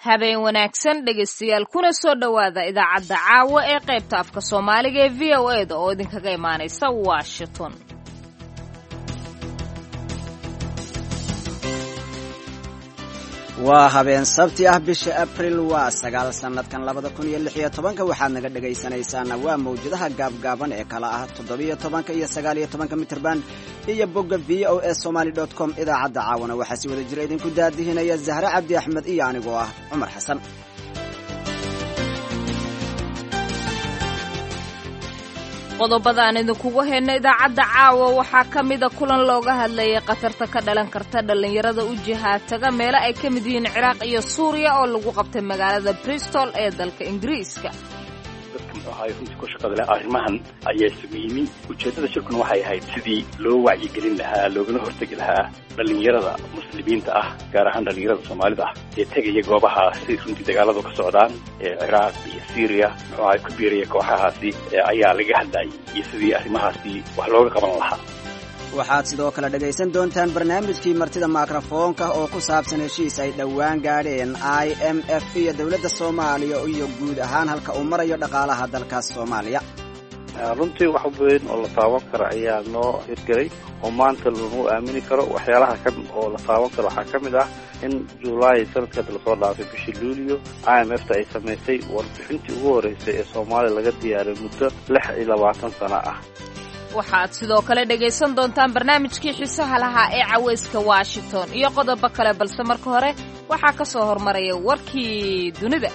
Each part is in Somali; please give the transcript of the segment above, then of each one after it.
habeen wanaagsan dhegaystayaal kuna soo dhowaada idaacadda caawa ee qaybta afka soomaaliga ee v o eda oo idinkaga imaanaysa washington. waa habeen sabti ah bisha abril waa 9 sanadkan 2016 waxaad naga dhagaysanaysaana waa mawjadaha gaabgaaban ee kala ah 17 iyo 19 mitirban iyo bogga voasomali.com. idaacadda caawana waxaa si wada jira idinku daadihinaya Zahra Cabdi Axmed iyo anigoo ah Cumar Xasan. qodobada aan idinkugu hayno idaacadda caawa waxaa ka mida kulan looga hadlayay khatarta ka dhalan karta dhallinyarada u jihaataga meelo ay ka mid yihiin Ciraaq iyo Suuriya oo lagu qabtay magaalada Bristol ee dalka Ingiriiska. ku shaqada leh arrimahan ayaa isugu yimi ujeedada shirkuna waxay ahayd sidii loo wacyigelin lahaa loogana hortagi lahaa dhallinyarada muslimiinta ah gaar ahaan dhallinyarada Soomaalida ah ee tegaya goobaha si runtii dagaaladu ka socdaan ee Ciraaq iyo Syria oo ay ku biiraya kooxahaasi ayaa laga hadlayay iyo sidii arrimahaasi wax looga qaban lahaa. waxaad sidoo kale dhagaysan doontaan barnaamijkii martida makrofoonka oo ku saabsan heshiis ay dhowaan gaadheen IMF iyo dowladda Soomaaliya iyo guud ahaan halka uu marayo dhaqaalaha dalka Soomaaliya. runtii wax weyn oo la taaban karo ayaa noo hirgelay oo maanta lagu aamini karo waxyaalaha kan oo la taaban karo waxaa ka mid ah in July sanadka la soo dhaafay bishii Luulyo IMF ay samaysay warbixintii ugu horeysay ee Soomaaliya laga diyaariyay muddo 26 sano ah. waxaad sidoo kale dhagaysan doontaan barnaamijkii xiisaha lahaa ee cawayska Washington iyo qodobo kale balse marka hore waxaa ka soo hormaraya warkii dunida.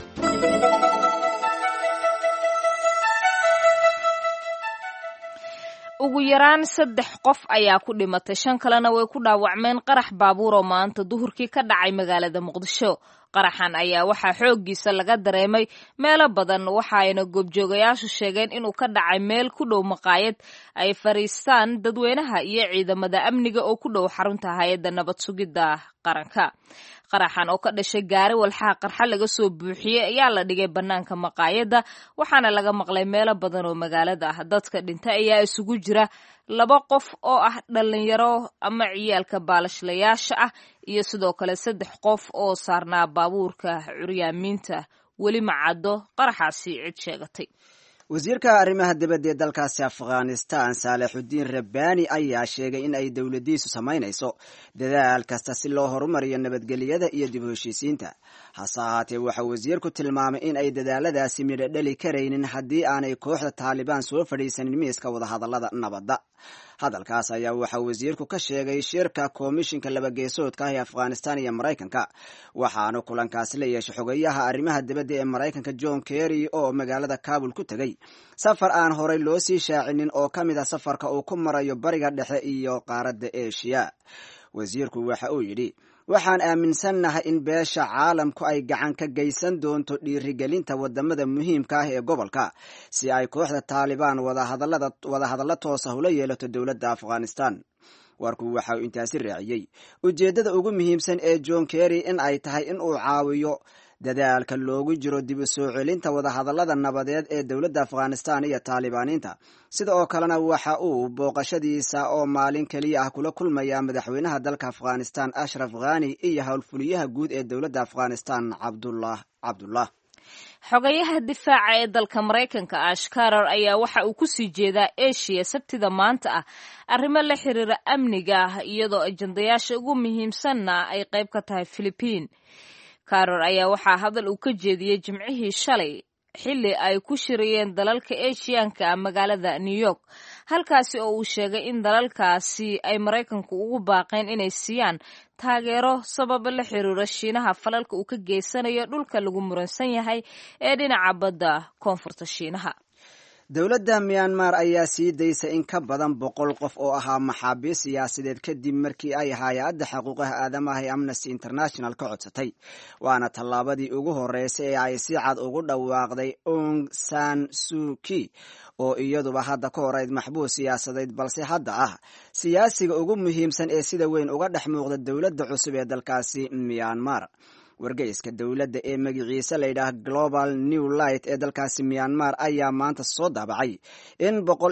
ugu yaraan 3 qof ayaa ku dhimatay 5 kalena way ku dhaawacmeen qarax baabuur oo maanta duhurkii ka dhacay magaalada Muqdisho. qaraxan ayaa waxaa xoogiisa laga dareemay meelo badan waxaayna goobjoogayaashu sheegeen inuu ka dhacay meel ku dhow maqaayad ay fariistaan dadweynaha iyo ciidamada amniga oo ku dhow xarunta hay'adda nabad sugidda qaranka. qaraxan oo ka dhashay gaari walxaha qarxa laga soo buuxiyey ayaa la dhigay bannaanka maqaayadda waxaana laga maqlay meelo badan oo magaalada ah. dadka dhintay ayaa isugu jira 2 qof oo ah dhalinyaro ama ciyaalka baalashlayaasha ah iyo sidoo kale 3 qof oo saarnaa baabuurka curyaamiinta. weli ma caddo qaraxaasi cid sheegatay. wasiirka arrimaha dibadda ee dalkaasi Afghanistan Salahuddin Rabbani ayaa sheegay in ay dawladdiisu samaynayso dadaal kasta si loo horumariyo nabadgelyada iyo dib u heshiisiinta. hase ahaatee waxa wasiirku tilmaamay in ay dadaaladaasi midho dhali karaynin haddii aanay kooxda Taliban soo fadhiisanin miiska wadahadallada nabadda. hadalkaas ayaa waxa wasiirku ka sheegay shirka komishinka labageesoodka ah ee Afghanistan iyo Mareykanka waxaana kulankaasi la yeeshay xogayaha arrimaha dibadda ee Mareykanka John Kerry oo magaalada Kabul ku tagay safar aan horey loo sii shaacinin oo ka mid ah safarka uu ku marayo bariga dhexe iyo qaaradda Asia. wasiirku waxa uu yidhi waxaan aaminsannahay in beesha caalamku ay gacan ka geysan doonto dhiirigelinta wadamada muhiimka ah ee gobolka si ay kooxda Taliban wadahadalla toos ah ula yeelato dowladda Afghanistan. warku waxa uu intaasi raaciyay ujeedada ugu muhiimsan ee John Kerry in ay tahay in uu caawiyo dadaalka loogu jiro dib u soo celinta wadahadallada nabadeed ee dowladda Afghanistan iyo Talibaaniinta. sida oo kalena waxa uu booqashadiisa oo maalin kaliya ah kula kulmaya madaxweynaha dalka Afghanistan Ashraf Ghani iyo howlfuliyaha guud ee dowladda Afghanistan Abdullah. xogayaha difaaca ee dalka Mareykanka Ash Carter ayaa waxa uu ku sii jeedaa Asia sabtida maanta ah arrimo la xiriira amniga iyadoo ajandayaasha ugu muhiimsanna ay qayb ka tahay Philippines. Carter ayaa waxaa hadal uu ka jeediyey Jimcihii shalay xilli ay ku shirayeen dalalka Asiaanka magaalada New York halkaasi oo uu sheegay in dalalkaasi ay Mareykanku ugu baaqeen inay siiyaan taageero sababo la xiriira Shiinaha falalka uu ka geysanayo dhulka lagu muransan yahay ee dhinaca badda koonfurta Shiinaha. dowladda Myanmar ayaa sii daysay in ka badan 100 qof oo ahaa maxaabiis siyaasadeed kadib markii ay hay'adda xuquuqaha aadamaha ee Amnesty International ka codsatay. waana tallaabadii ugu horeysay ee ay si cad ugu dhawaaqday Aung San Suu Kyi oo iyaduba hadda ka horeyd maxbuus siyaasadeed balse hadda ah siyaasiga ugu muhiimsan ee sida weyn uga dhex muuqda dowladda cusub ee dalkaasi Myanmar. wargeyska dowladda ee magaciisa la yidhaah Global New Light ee dalkaasi Myanmar ayaa maanta soo daabacay in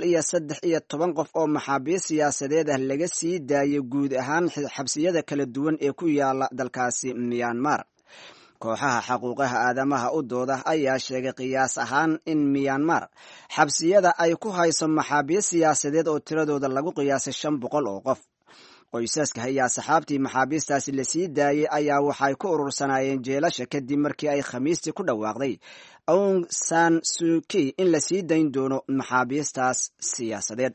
113 qof oo maxaabiis siyaasadeed ah laga sii daayay guud ahaan xabsiyada kala duwan ee ku yaala dalkaasi Myanmar. kooxaha xuquuqaha aadamaha u dooda ayaa sheegay qiyaas ahaan in Myanmar xabsiyada ay ku hayso maxaabiis siyaasadeed oo tiradooda lagu qiyaasay 500 oo qof. qoysaska ayaa saxaabtii maxaabiistaasi la sii daayay ayaa waxay ku urursanaayeen jeelasha kadib markii ay Khamiistii ku dhawaaqday Aung San Suu Kyi in la sii dayn doono maxaabiistaas siyaasadeed.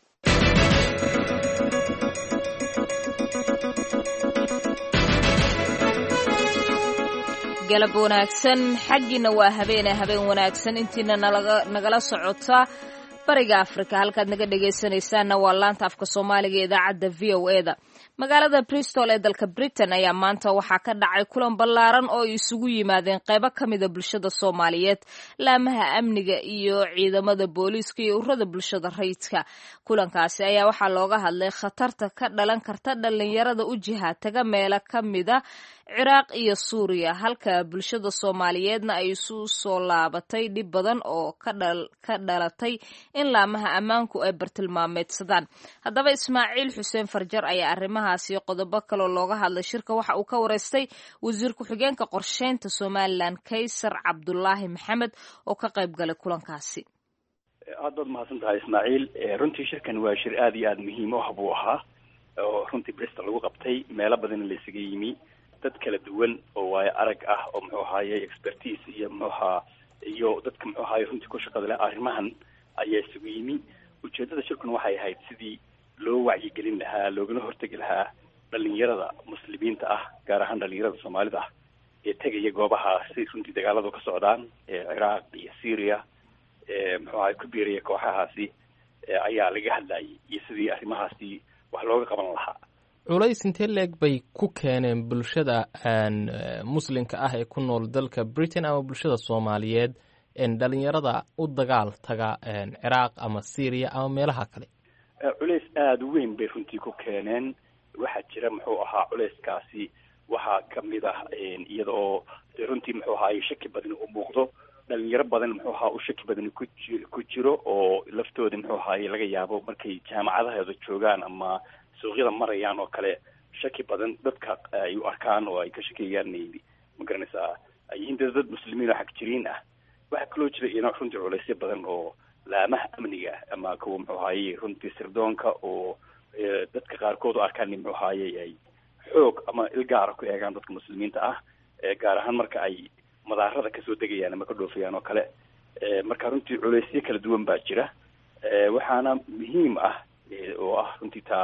galab wanaagsan xaggiina waa habeen wanaagsan intiina nagala socota bariga Afrika halkaad naga dhageysanaysaana waa laanta afka Soomaaliga ee idaacadda VOA-da. magaalada Bristol ee dalka Britain ayaa maanta waxaa ka dhacay kulan ballaaran oo ay isugu yimaadeen qaybo ka mid ah bulshada Soomaaliyeed, laamaha amniga iyo ciidamada booliiska iyo ururada bulshada rayidka. kulankaasi ayaa waxaa looga hadlay khatarta ka dhalan karta dhalinyarada u jihaataga meelo ka mid ah Ciraaq iyo Suuriya, halka bulshada Soomaaliyeedna ay isu soo laabatay dhib badan oo ka dhalatay in laamaha ammaanku ay bartilmaameedsadaan. haddaba Ismaaciil Xuseen Farjar ayaa arrimahaasi qodobo kale looga hadlay shirka waxa uu ka wareystay wasiir ku-xigeenka qorsheynta Somaliland Kaysar Cabdullaahi Maxamed oo ka qayb galay kulankaasi. aad baad mahadsantahay Ismaaciil. runtii shirkan waa shir aad iyo aad muhiim u ah buu ahaa oo runtii Bristol lagu qabtay meelo badan la isugu yimi dad kala duwan oo waayo arag ah oo muxuu ahaayay expertise iyo dadka muxuu ahaayay runtii ku shaqada leh arrimahan ayaa isugu yimi. ujeedada shirkan waxay ahayd sidii loo wacyigelin lahaa loogana hortagi lahaa dhalinyarada muslimiinta ah gaar ahaan dhalinyarada Soomaalida ah ee tegaya goobaha si runtii dagaaladu ka socdaan Ciraaq iyo Syria muxuu ahaayay ku biiraya kooxahaasi ayaa laga hadlayay iyo sidii arrimahaasi wax looga qaban lahaa. culays intee leeg bay ku keeneen bulshada muslimka ah ee ku nool dalka Britain ama bulshada Soomaaliyeed dhalinyarada u dagaal taga Ciraaq ama Syria ama meelaha kale? culays aad u weyn bay runtii ku keeneen. waxaa jira muxuu ahaa culayskaasi waxaa kamid ah iyada oo runtii muxuu ahaa shaki badan u muuqdo dhalinyaro badan muxuu ahaa u shaki badan ku jiro oo laftooda muxuu ahaa laga yaabo markay jaamacadaheeda joogaan ama suuqyada marayaan oo kale shaki badan dadka ay u arkaan oo ay ka shakiyaan ma garanaysaa ay yihiin dad muslimiin oo xaq jiriin ah. waxaa kaloo jira inuu runtii culaysyo badan oo laamaha amniga ama kuwa muxuu ahaayay runtii sirdoonka oo dadka qaarkood u arkaan muxuu ahaayay ay xoog ama ilgaara ku eegaan dadka muslimiinta ah gaar ahaan marka ay madaarada kasoo degayaan ama ka dhoofayaan oo kale. marka runtii culaysyo kala duwan baa jira. waxaana muhiim ah oo ah runtii ta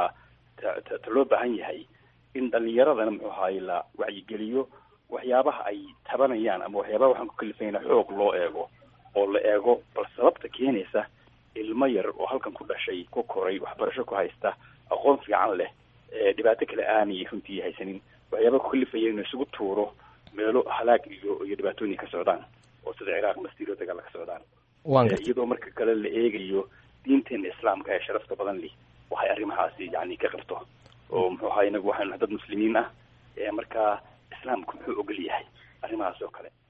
loo baahan yahay in dhalinyaradana muxuu ahaayay la wacyigeliyo waxyaabaha ay tabanayaan ama waxyaabaha waxaan ku kalifayna xoog loo eego oo la eego bal sababta keenaysa ilmo yar oo halkan ku dhashay ku koray waxbarasho ku haysta aqoon fiican leh dhibaato kale aanay runtii haysanin waxyaabaha ku kalifaya inuu isugu tuuro meelo halaag iyo dhibaatooyin ka socdaan oo sida Ciraaq ama Syria dagaal ka socdaan. iyadoo marka kale la eegayo diinteena islaamka ee sharafta badan leh waxay arrimahaasi yani ka qabto oo muxuu ahaa inagu waxaan dad muslimiin ah marka islaamku wuxuu ogol yahay arrimahaas oo kale.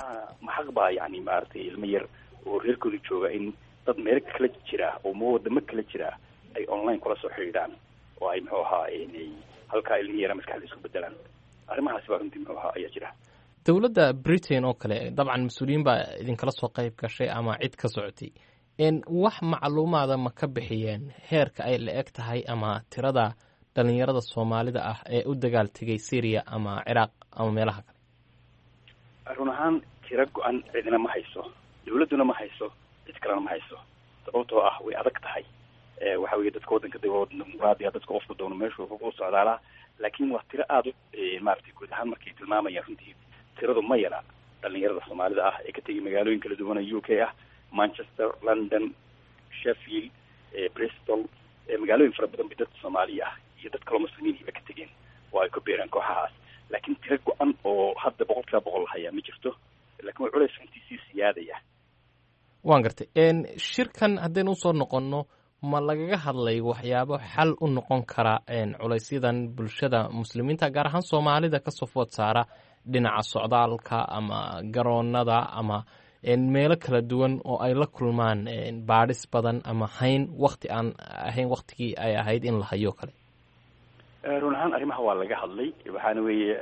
ma xaq baa yani maartay ilmo yar oo reerkooda jooga in dad meel kala jira oo wadamo kala jira ay online kula soo xiriiraan oo ay muxuu ahaa inay halkaa ilmo yar maskaxda isku bedelaan. arrimahaasi baa runtii muxuu ahaa ayaa jira. dowladda Britain oo kale dabcan mas'uuliyiin baa idinkala soo qayb gashay ama cid ka socotay wax macluumaada ma ka bixiyeen heerka ay la eg tahay ama tirada dhalinyarada Soomaalida ah ee u dagaal tagay Syria ama Ciraaq ama meelaha kale? run ahaan tiro go-an cidina ma hayso, dowladuna ma hayso, cid kalena ma hayso. sababtoo ah way adag tahay. waxa weeye dadka waddanka dimuqraadiga dadka qofku doono meeshu u socdaalaa laakiin waa tiro aad maaragtay guud ahaan markay tilmaamayaan runtii tiradu ma yara dhalinyarada Soomaalida ah ee ka tegay magaalooyin kala duwan oo UK ah, Manchester, London, Sheffield, Bristol, magaalooyin fara badan bay dadka Soomaaliya ah iyo dad kaloo muslimiin ka tegeen oo ay ku biireen kooxahaas. laakiin tiro go-an oo hadda 100% hayaa ma jirto, laakiin waa culays intiisii siyaadaya. waan gartay shirkan haddaynu usoo noqonno ma lagaga hadlay waxyaabo xal u noqon kara culaysyadan bulshada muslimiinta gaar ahaan Soomaalida ka soo food saara dhinaca socdaalka ama garoonada ama meelo kala duwan oo ay la kulmaan baadhis badan ama hayn waqti aan ahayn waqtigii ay ahayd in la hayo kale? run ahaan arrimaha waa laga hadlay. waxaana weeye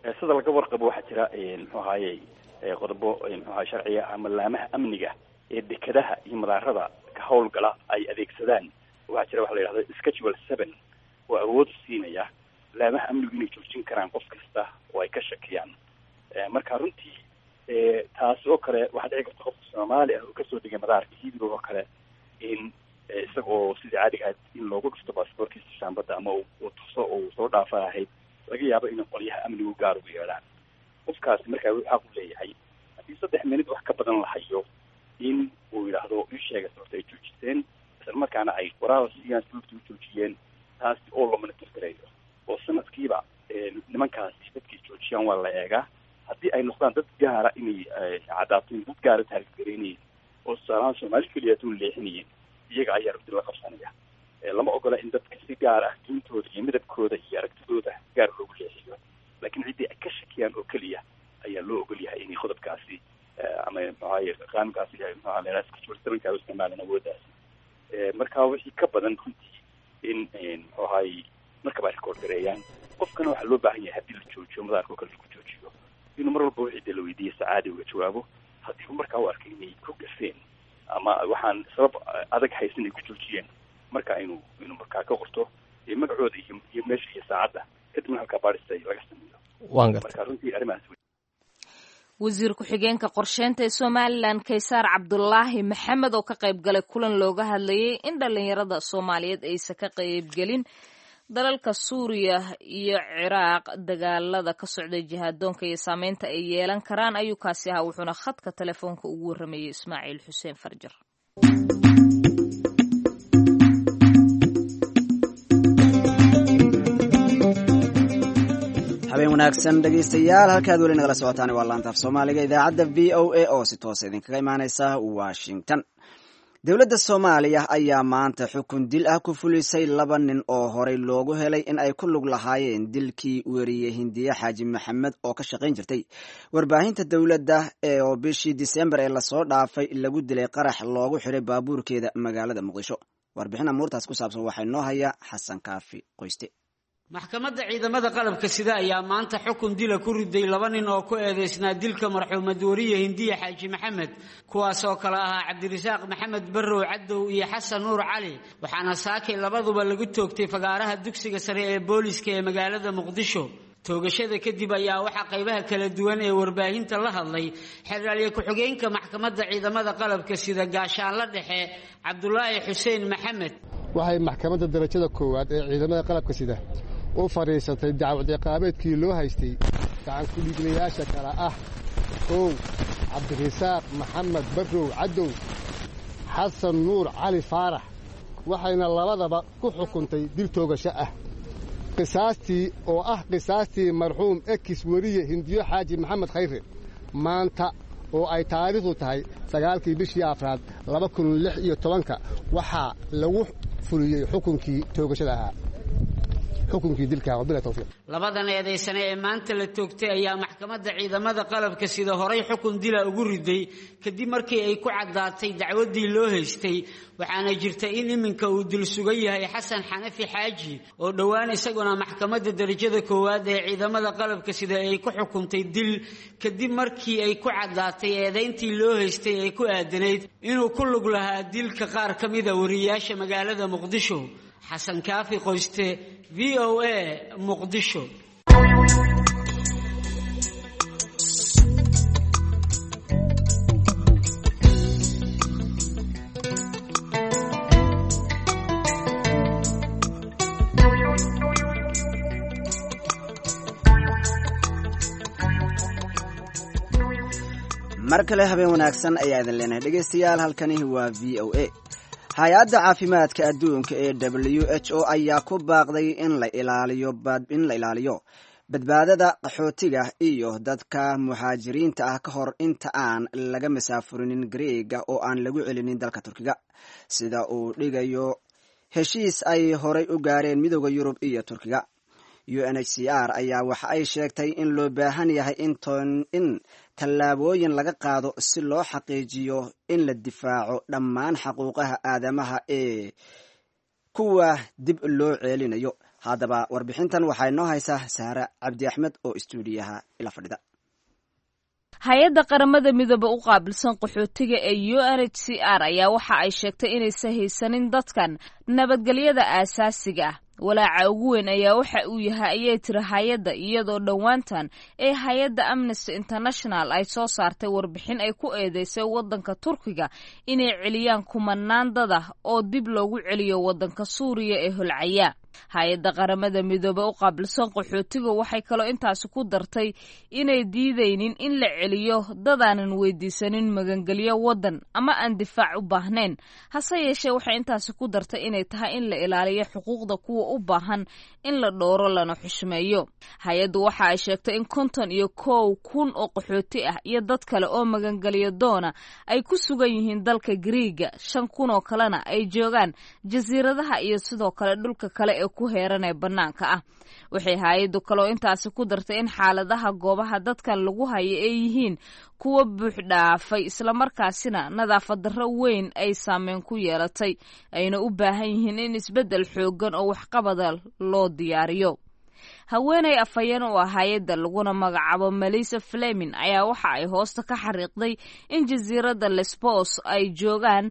sida laga warqabo waxaa jira muxuu ahaayey qodobo muxuu ahaay sharciga ama laamaha amniga ee dekedaha iyo madaarada ka howlgala ay adeegsadaan. waxaa jira waxa la yidhahda schedule 7 oo awood siinaya laamaha amnigu inay joojin karaan qof kasta oo ay ka shakiyaan. marka runtii taas oo kale waxaa dhici karta qofka Soomaali ah oo kasoo degay madaarka Heathrow oo kale in isagoo sidii caadiga ahayd in loogu dhufto baasaboorkiisa shaambada ama uu tuso oo soo dhaafa ahayd laga yaabo in qolyaha amnigu gaar ugu yeedhaan. qofkaasi markaa waxaa ku leeyahay haddii 3 minute wax ka badan la hayo in uu yidhaahdo ii sheega sababta ay joojiseen isla markaana ay qoraal siiyaan sababta u joojiyeen taas oo loo monitor gareeyo oo sanadkiiba nimankaasi dadkii joojiyaan waa la eegaa. haddii ay noqdaan dad gaara inay cadaato in dad gaara taarifgareynayeen oo tusaalahaan Soomaali keliya tuun leexinayeen iyaga ayaa rabti la qabsanaya. lama ogola in dadka si gaar ah diintooda iyo midabkooda iyo aragtidooda gaar loogu leexiyo, laakiin ciddii ay ka shakiyaan oo keliya ayaa loo ogol yahay inay qodobkaasi ama qaanunkaasi ka isticmaalaan awooddaasi. marka wixii ka badan runtii in markaba ay record gareeyaan. qofkana waxaa loo baahan yahay haddii la joojiyo madaarka oo kale lagu joojiyo inuu mar walba wixii la weydiiyo sacaadi uga jawaabo. haddii uu markaa u arkay inay ku gafeen ama waxaan sabab adag haysan ay ku joojiyeen marka inuu markaa ka qorto magacooda iyo meesha iyo saacadda kadibna halkaa baadhista laga sameeyo. marka runtii arrimahaas wasiir ku-xigeenka qorsheynta ee Somaliland Kaysaar Cabdullaahi Maxamed oo ka qayb galay kulan looga hadlayay in dhalinyarada Soomaaliyeed aysan ka qayb gelin dalalka Suuriya iyo Ciraaq dagaalada ka socday jihaadoonka iyo saameynta ay yeelan karaan ayuu kaasi ahaa. wuxuuna khadka telefoonka ugu warramayay Ismaaciil Xuseen Farjar. habeen wanaagsan dhegaystayaal, halkaad weli nagala socotaan waa laanta af Soomaaliga idaacadda VOA oo si toos idinkaga imaaneysa Washington. dowladda Soomaaliya ayaa maanta xukun dil ah ku fulisay 2 nin oo horey loogu helay in ay ku lug lahaayeen dilkii weeriyey Hindiya Xaaji Maxamed oo ka shaqayn jirtay warbaahinta dowladda oo bishii December ee lasoo dhaafay lagu dilay qarax loogu xiray baabuurkeeda magaalada Muqdisho. warbixin amuurtaas ku saabsan waxay noo haya Xasan Kaafi Qoyste. maxkamadda ciidamada qalabka sida ayaa maanta xukun dila ku riday 2 nin oo ku eedeysnaa dilka marxuumad wariye Hindiya Xaaji Maxamed, kuwaas oo kala ahaa Cabdirasaaq Maxamed Barrow Cadow iyo Xasan Nuur Cali, waxaana saakay labaduba lagu toogtay fagaaraha dugsiga sare ee booliska ee magaalada Muqdisho. toogashada kadib ayaa waxaa qaybaha kala duwan ee warbaahinta la hadlay xeraalye ku-xigeenka maxkamadda ciidamada qalabka sida gaashaanle dhexe Cabdullaahi Xuseen Maxamed. waxay maxkamadda darajada koowaad ee ciidamada qalabka sida u fariisatay dacwad ciqaabeedkii loo haystay gacan ku dhiiglayaasha kala ah Cabdirasaaq Maxamed Barrow Cadow, Xasan Nuur Cali Faarax, waxayna labadaba ku xukuntay dil toogasho ah. qisaastii marxuum ekis wariye Hindiyo Xaaji Maxamed Khayre maanta oo ay taariikhdu tahay 9 bishii Afraad 2016 waxaa lagu fuliyey xukunkii toogashada ahaa. xukunkii dilka bila tawfiiq. labadan eedeysane ee maanta la toogtay ayaa maxkamadda ciidamada qalabka sida horay xukun dila ugu riday kadib markii ay ku cadaatay dacwadii loo haystay, waxaana jirta in iminka uu dil sugan yahay Xasan Xanafi Xaaji oo dhowaan isaguna maxkamadda darajada koowaad ee ciidamada qalabka sida ay ku xukuntay dil kadib markii ay ku cadaatay eedeyntii loo haystay ay ku aadanayd inuu ku lug lahaa dilka qaar ka mid ah wariyaasha magaalada Muqdisho. Xasan Kaafi Qoyste, VOA Muqdisho. mar kale habeen wanaagsan ayaa idin leenahay dhegaystayaal, halkani waa VOA. hay-adda caafimaadka adduunka ee WHO ayaa ku baaqday in la ilaaliyo badbaadada qaxootiga iyo dadka muhaajiriinta ah ka hor inta aan laga masaafurinin Greega oo aan lagu celinin dalka Turkiga, sida uu dhigayo heshiis ay horay u gaareen midowda Yurub iyo Turkiga. UNHCR ayaa waxa ay sheegtay in loo baahan yahay in tallaabooyin laga qaado si loo xaqiijiyo in la difaaco dhammaan xuquuqaha aadamaha ee kuwa dib loo ceelinayo. haddaba warbixintan waxaa inoo haysaa saare cabdi axmed oo istuudiyaha ila fadhida. hay-adda qaramada midoobe u qaabilsan qaxootiga ee UNHCR ayaa waxa ay sheegtay inaysan haysanin dadkan nabadgelyada aasaasiga ah. walaaca ugu weyn ayaa waxa uu yahay ayay tiri hay-adda, iyadoo dhowaantan ee hay-adda Amnesty International ay soo saartay warbixin ay ku eedeysay waddanka Turkiga inay celiyaan kumanaan dad ah oo dib loogu celiyo waddanka Suuriya ee holcaya. hay-adda qaramada midoobe u qaabilsan qaxootiga waxay kaloo intaasi ku dartay inay diidaynin in la celiyo dadaanan weydiisanin magangelyo waddan ama aan difaac u baahnayn. hase yeeshee waxay intaasi ku dartay inay tahay in la ilaaliyo xuquuqda kuwa u baahan in la dhowro lana xushmeeyo. hay-addu waxa ay sheegtay in 51,000 oo qaxooti ah iyo dad kale oo magangelyo doona ay ku sugan yihiin dalka Giriiga, 5,000 oo kalena ay joogaan jasiiradaha iyo sidoo kale dhulka kale ee ku heeran ee bannaanka ah. waxay hay-addu kaloo intaasi ku dartay in xaaladaha goobaha dadkan lagu hayo ay yihiin kuwa buux dhaafay, islamarkaasina nadaafad darro weyn ay saameyn ku yeelatay, ayna u baahan yihiin in isbeddel xooggan oo waxqabada loo diyaariyo. haweeney afhayeen u ah hay-adda laguna magacaabo Melissa Fleming ayaa waxa ay hoosta ka xariiqday in jasiiradda Lesbos ay joogaan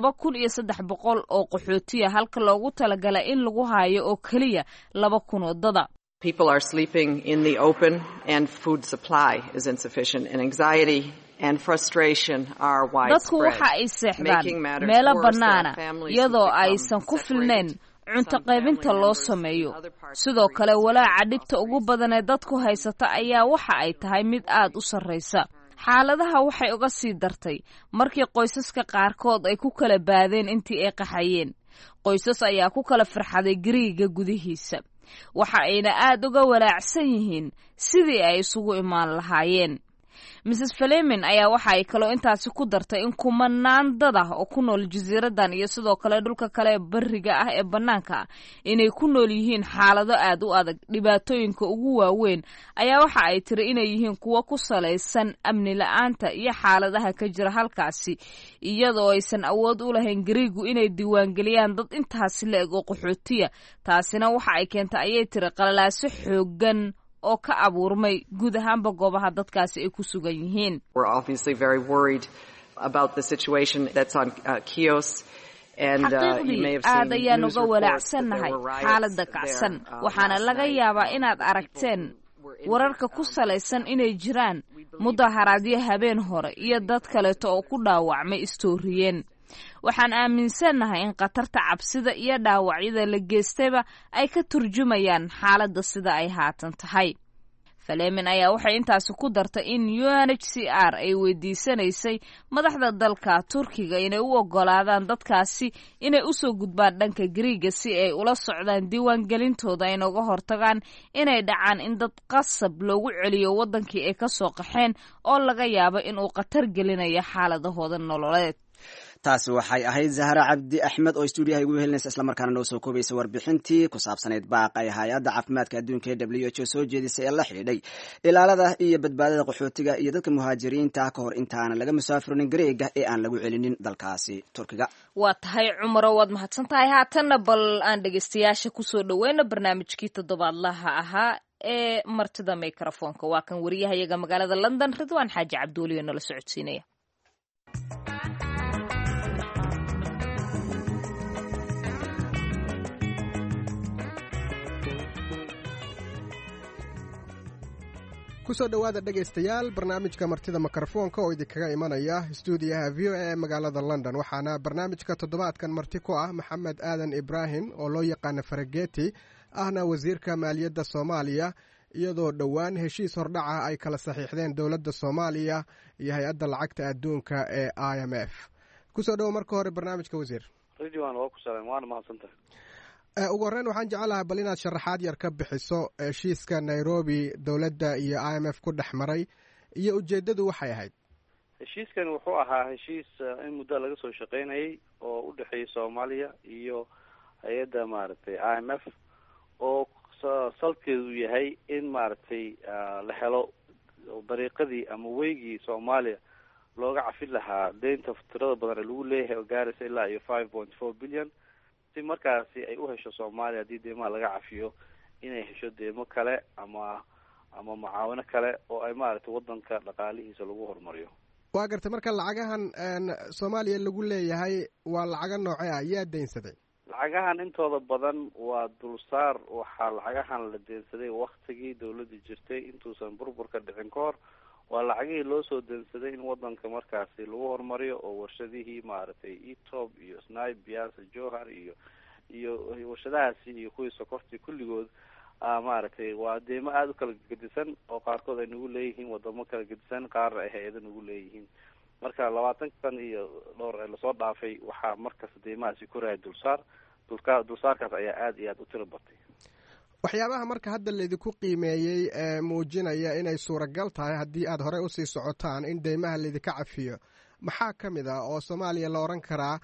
2,300 oo qaxootiya, halka loogu talagalay in lagu hayo oo keliya 2,000 oo dada. People are sleeping in the open and food supply is insufficient, and anxiety and frustration are widespread. dadku waxa ay seexdaan meelo bannaana iyadoo aysan ku filnayn cunto qaybinta loo sameeyo. sidoo kale walaaca dhibta ugu badan ee dadku haysata ayaa waxa ay tahay mid aad u sarreysa. xaaladaha waxay uga sii dartay markii qoysaska qaarkood ay ku kala baadeen intii ay qaxayeen. qoysas ayaa ku kala farxaday Giriiga gudihiisa, waxa ayna aad uga walaacsan yihiin sidii ay isugu imaan lahaayeen. Mrs. Fleming ayaa waxa ay kaloo intaasi ku dartay in kumanaan dad ah oo ku nool jasiiradan iyo sidoo kale dhulka kale bariga ah ee bannaanka ah inay ku nool yihiin xaalado aad u adag. dhibaatooyinka ugu waaweyn ayaa waxa ay tiri inay yihiin kuwa ku salaysan amni la'aanta iyo xaaladaha ka jira halkaasi, iyadoo aysan awood u lahayn Giriigu inay diiwaangeliyaan dad intaasi la eg oo qaxootiya. taasina waxa ay keentay ayay tiri qalalaaso xooggan oo ka abuurmay guud ahaanba goobaha dadkaasi ay ku sugan yihiin. We're obviously very worried about the situation that's on Chios, and you may have seen news reports that there were riots xaaladda kacsan. waxaana laga yaabaa inaad aragteen wararka ku salaysan inay jiraan mudaharaadyo habeen hore iyo dad kaleeto oo ku dhaawacmay istooriyeen. waxaan aaminsannahay in khatarta cabsida iyo dhaawacyada la geystayba ay ka turjumayaan xaaladda sida ay haatan tahay. Fleming ayaa waxay intaasi ku dartay in UNHCR ay weydiisanaysay madaxda dalka Turkiga inay u oggolaadaan dadkaasi inay u soo gudbaan dhanka Giriiga si ay ula socdaan diiwaangelintooda ay uga hortagaan inay dhacaan in dad qasab loogu celiyo waddankii ay ka soo qaxeen oo laga yaabo inuu khatar gelinayo xaaladahooda nololeed. taasi waxay ahayd Zahra Cabdi Axmed oo istuudiyaha igu helinaysa isla markaana noo soo koobaysa warbixintii ku saabsaneyd baaq ay hay'adda caafimaadka adduunka ee WHO soo jeedisay ee la xidhiidhay ilaalada iyo badbaadada qaxootiga iyo dadka muhaajiriinta ka hor intaana laga musaafirinin Giriiga ee aan lagu celinin dalkaasi Turkiga. waa tahay Cumar, waad mahadsan tahay. haatanna bal aan dhegeystayaasha ku soo dhaweeyna barnaamijkii toddobaadlaha ahaa ee martida mikrofoonka. waa kan wariyahayaga magaalada London Ridwaan Xaaji Cabduuli oo nala socodsiinaya. kusoo dhowaada dhegaystayaal barnaamijka martida mikrofoonka oo idinkaga imanaya stuudiyaha v o a ee magaalada London. waxaana barnaamijka toddobaadkan marti ku ah Maxamed Aadan Ibraahim oo loo yaqaano Farageti, ahna wasiirka maaliyadda Soomaaliya, iyadoo dhowaan heshiis hordhaca ay kala saxiixdeen dowladda Soomaaliya iyo hay-adda lacagta adduunka ee IMF. kusoo dhowo marka hore barnaamijka wasiir. ridwan waa ku salaam, waana mahadsantahay. ugu horreyn waxaan jecelahay bal inaad sharaxaad yar ka bixiso heshiiska Nairobi dowladda iyo IMF ku dhex maray iyo ujeeddadu waxay ahayd. heshiiskan wuxuu ahaa heshiis in muddo laga soo shaqaynayay oo u dhexeeyay Soomaaliya iyo hay-adda maaragtay IMF oo salkeedu yahay in maaragtay la helo dariiqadii ama weygii Soomaaliya looga cafin lahaa deynta tirada badan ee lagu leeyahay oo gaaraysa ilaa iyo 5.4 bilyan si markaasi ay u hesho soomaaliya haddii deymaha laga cafiyo inay hesho deymo kale ama mucaawino kale oo ay maaragtay wadanka dhaqaalihiisa lagu horumariyo. waa gartay marka lacagahan soomaaliya lagu leeyahay waa lacaga noocee ah yaa deynsaday? lacagahan intooda badan waa dulsaar. waxaa lacagahan la deensaday waktigii dawladda jirtay intuusan burburka dhicin ka hor. waa lacagihii loo soo deensaday in wadanka markaasi lagu horumariyo oo warshadihii maaragtay etob iyo snai biasa johar iyo warshadahaasi iyo kuwii sokortii kulligood maaragtay waa deymo aada u kala gedisan oo qaarkood ay nagu leeyihiin wadamo kala gedisan, qaarna ay hay-ado nagu leeyihiin. marka 20 iyo dhowr ee lasoo dhaafay waxaa markasta deymahaasi koraya dulsaarkaas ayaa aada iyo aada u tiro batay. waxyaabaha marka hadda laydinku qiimeeyey ee muujinaya inay suuragal tahay haddii aada horey usii socotaan in deymaha laydinka cafiyo maxaa ka mid ah oo soomaaliya la odhan karaa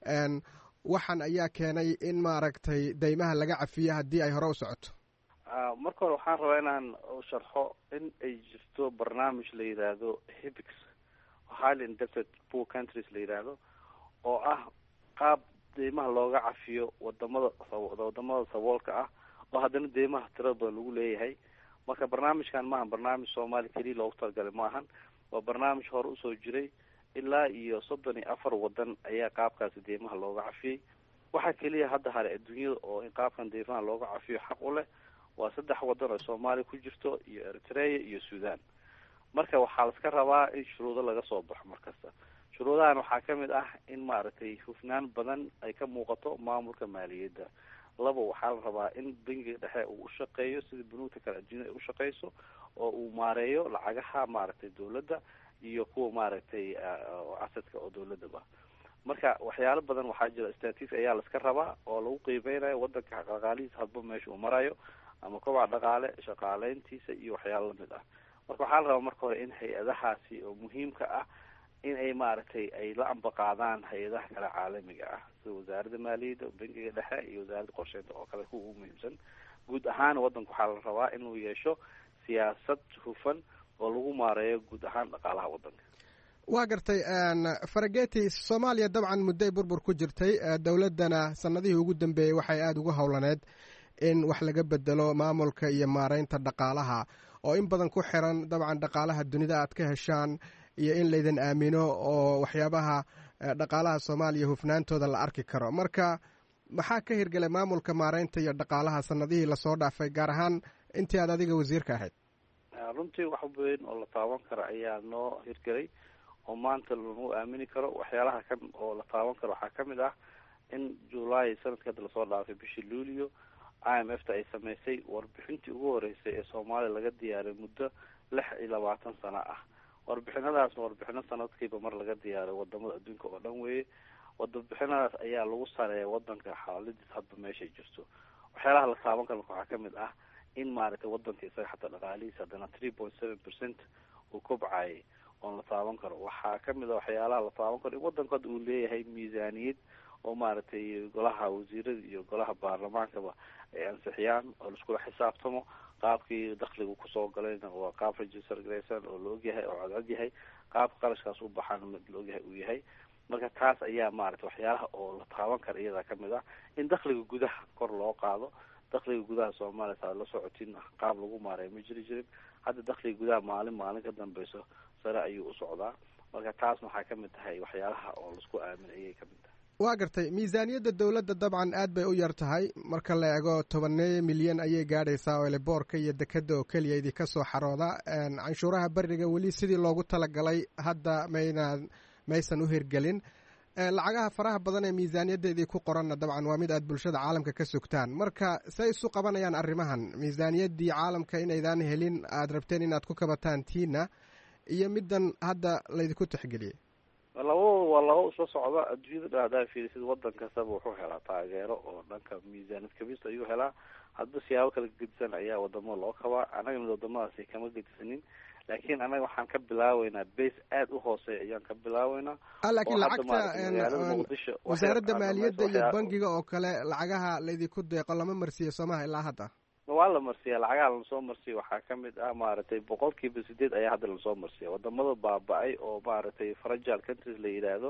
waxan ayaa keenay in maaragtay deymaha laga cafiyo haddii ay hore u socoto? marka hore waxaan rabaa inaan sharxo in ay jirto barnaamij la yidhaahdo HIPX, highly indebted poor countries la yidhaahdo, oo ah qaab deymaha looga cafiyo wadamada saboolka ah oo haddana deymaha tirada badan lagu leeyahay. marka barnaamijkan maaha barnaamij soomaaliya keliya loogu talagalay maahan, waa barnaamij hore usoo jiray ilaa iyo 34 wadan ayaa qaabkaasi deymaha looga cafiyey. waxaa keliya hadda hare adduunyada oo in qaabkan deymaha looga cafiyo xaq u leh waa 3 wadan oo Soomaaliya ku jirto iyo Eritrea iyo Sudan. marka waxaa la iska rabaa in shuruudo laga soo baxo markasta. shuruudahan waxaa ka mid ah in maaragtay hufnaan badan ay ka muuqato maamulka maaliyadda. 2 waxaa la rabaa in bangiga dhexe uu u shaqeeyo sida banuugta kale adduunyada ay u shaqeyso oo uu maareeyo lacagaha maaragtay dawladda iyo kuwa maaragtay asadka oo dawladaba. marka waxyaalo badan waxaa jira statistics ayaa la iska rabaa oo lagu qiimeynayo wadanka dhaqaalihiisa hadba meesha uu marayo ama kobaca dhaqaale, shaqaaleyntiisa iyo waxyaalo lamid ah. marka waxaa la rabaa marka hore in hay-adahaasi oo muhiimka ah in ay maaragtay ay la ambaqaadaan hay-adaha kale caalamiga ah sida wasaaradda maaliyadda, bangiga dhexe iyo wasaaradda qorsheynta oo kale kuwa ugu muhiimsan. guud ahaan wadanka waxaa la rabaa inuu yeesho siyaasad hufan oo lagu maareeyo guud ahaan dhaqaalaha wadanka. waa gartay farageti soomaaliya dabcan mudday burbur ku jirtay, dowladdana sanadihii ugu dambeeyey waxay aada ugu howlaneed in wax laga bedelo maamulka iyo maareynta dhaqaalaha oo in badan ku xiran dabcan dhaqaalaha dunida aad ka heshaan iyo in laydin aamino oo waxyaabaha dhaqaalaha soomaaliya hufnaantooda la arki karo. marka maxaa ka hirgelay maamulka maareynta iyo dhaqaalaha sanadihii lasoo dhaafay gaar ahaan intii aad adiga wasiirka ahayd? runtii wax weyn oo la taaban karo ayaa noo hirgelay oo maanta lagu aamini karo. waxyaalaha oo la taaban karo waxaa ka mid ah in July sanadka hadda lasoo dhaafay bishii Luulyo IMF-ta ay samaysay warbixintii ugu horeysay ee Soomaaliya laga diyaariyay muddo 26 sano ah. warbixinadaas warbixino sanadkiiba mar laga diyaariyo wadamada adduunka oo dhan weeye. warbixinadaas ayaa lagu sareeya wadanka xaaladiisa hadba meeshay jirto. waxyaalaha la taaban karo waxaa ka mid ah in maaragtay wadanka isaga xataa dhaqaalihiisa haddana 3.7% uu kobcayay oon la taaban karo. waxaa ka mid ah waxyaalaha la taaban karo in wadanka hadda uu leeyahay miisaaniyad oo maaragtay golaha wasiirada iyo golaha baarlamaankaba ay ansixiyaan oo laiskula xisaabtamo. qaabkii dakhliga kusoo galayna waa qaab register garaysan oo la ogyahay oo cadcad yahay, qaabka qarashkaas u baxaana mid la ogyahay uu yahay. marka taas ayaa maaragtay waxyaalaha oo la taaban kara iyadaa ka mid ah in dakhliga gudaha kor loo qaado. dakhliga gudaha Soomaaliya saa la socotin qaab lagu maareeyo ma jirin. hadda dakhliga gudaha maalin ka dambeyso sare ayuu u socdaa. marka taas waxaa ka mid tahay waxyaalaha oo laisku aaminayay ka mid tahay. waa gartay miisaaniyadda dowladda dabcan aad bay u yar tahay marka la eego 10 milyan ayay gaadhaysaa oo eleboorka iyo dekada oo keliya idinka soo xarooda. canshuuraha bariga weli sidii loogu talagalay hadda maysan u hirgelin. lacagaha faraha badan ee miisaaniyaddeedii ku qoranna dabcan waa mid aad bulshada caalamka ka sugtaan. marka say isu qabanayaan arrimahan miisaaniyaddii caalamka inaydaan helin aad rabteen inaad ku kabataan tiina iyo middan hadda laydinku tixgeliyey? waa labo isla socda. adduunyada haddaa fiirisid wadan kastaba wuxuu helaa taageero oo dhanka miisaaniyad kabista ayuu helaa. hadba siyaabo kala gedisan ayaa wadamada loo kabaa. annagana wadamadaasi kama gedisanin, laakiin annaga waxaan ka bilaaweynaa base aada u hooseeya ayaan ka bilaaweynaa. laakiin lacagta wasaaradda maaliyadda iyo bangiga oo kale lacagaha laydinku deeqo lama marsiiyo soomaha ilaa hadda? waa la marsiya. lacagaha lasoo marsiya waxaa ka mid ah maaragtay 8% ayaa hadda lasoo marsiya. wadamada baaba-ay oo maaragtay fragile countries la yidhaahdo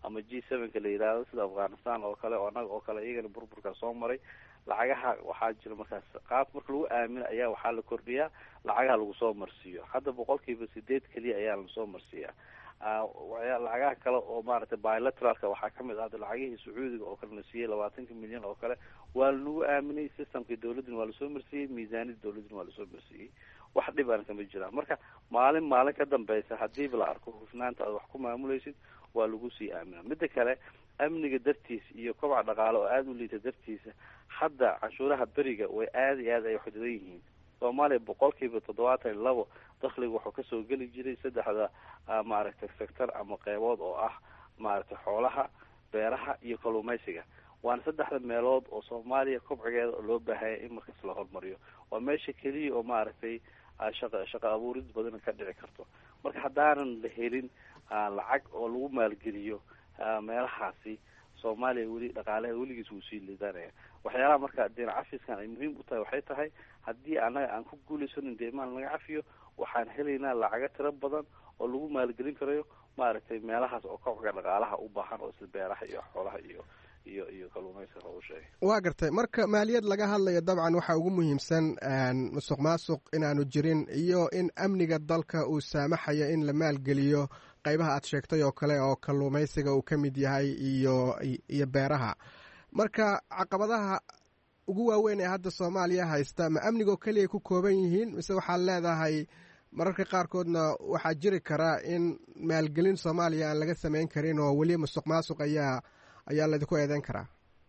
ama G7-ka la yidhaahdo sida Afghanistan oo kale oo annaga oo kale iyagana burburka soo maray lacagaha waxaa jira markaas qaab marka lagu aamino ayaa waxaa la kordhiyaa lacagaha lagu soo marsiiyo hadda 8% keliya ayaa la soo marsiiyaa lacagaha kale oo maaragtay bilateralka waxaa kamid ah lacagihii Sacuudiga oo kale la siiyay 20 milyan oo kale waa lagu aaminay systemka dawladda waa la soo marsiiyay miisaaniyadda dawladda waa la soo marsiiyay wax dhib aan kama jiraan marka maalin ka dambaysa hadii la arko hufnaanta aad wax ku maamulaysid waa lagu sii aaminaa midda kale amniga dartiisa iyo kobaca dhaqaale oo aad u liita dartiisa hadda cashuuraha beriga way aad iyo aad ay xadidan yihiin Soomaaliya 72% dakhliga wuxuu ka soo gali jiray saddexda maaragtay sector ama qaybood oo ah maaragtay xoolaha beeraha iyo kalluumaysiga waan saddexda meelood oo Soomaaliya kobcigeeda loo baahay in markaas la hormariyo waa meesha kaliya oo maaragtay shaqo abuurid badan ka dhici karto marka hadaanan la helin lacag oo lagu maalgeliyo meelahaasi Soomaaliya weli dhaqaalaha weligiis uu sii liidanaya waxyaalaha marka deen cafiskan ay muhiim u tahay waxay tahay haddii anaga aan ku guulaysanin deemaan laga cafiyo waxaan helaynaa lacaga tiro badan oo lagu maalgelin karayo maaragtay meelahaas oo kobciga dhaqaalaha u baahan oo sida beeraha iyo xoolaha iyo kalluumaysiga uu sheegay waa gartay marka maaliyad laga hadlayo dabcan waxa ugu muhiimsan musuqmaasuq inaanu jirin iyo in amniga dalka uu saamaxayo in la maalgeliyo qaybaha aad sheegtay oo kale oo kalluumaysiga uu ka mid yahay iyo beeraha marka caqabadaha ugu waaweyn ee hadda Soomaaliya haysta ma amnigo kaliya ku kooban yihiin mise waxaad leedahay mararka qaarkoodna waxaa jiri kara in maalgelin Soomaaliya aan laga samayn karin oo weli musuqmaasuq ayaa laydinku eedeyn karaa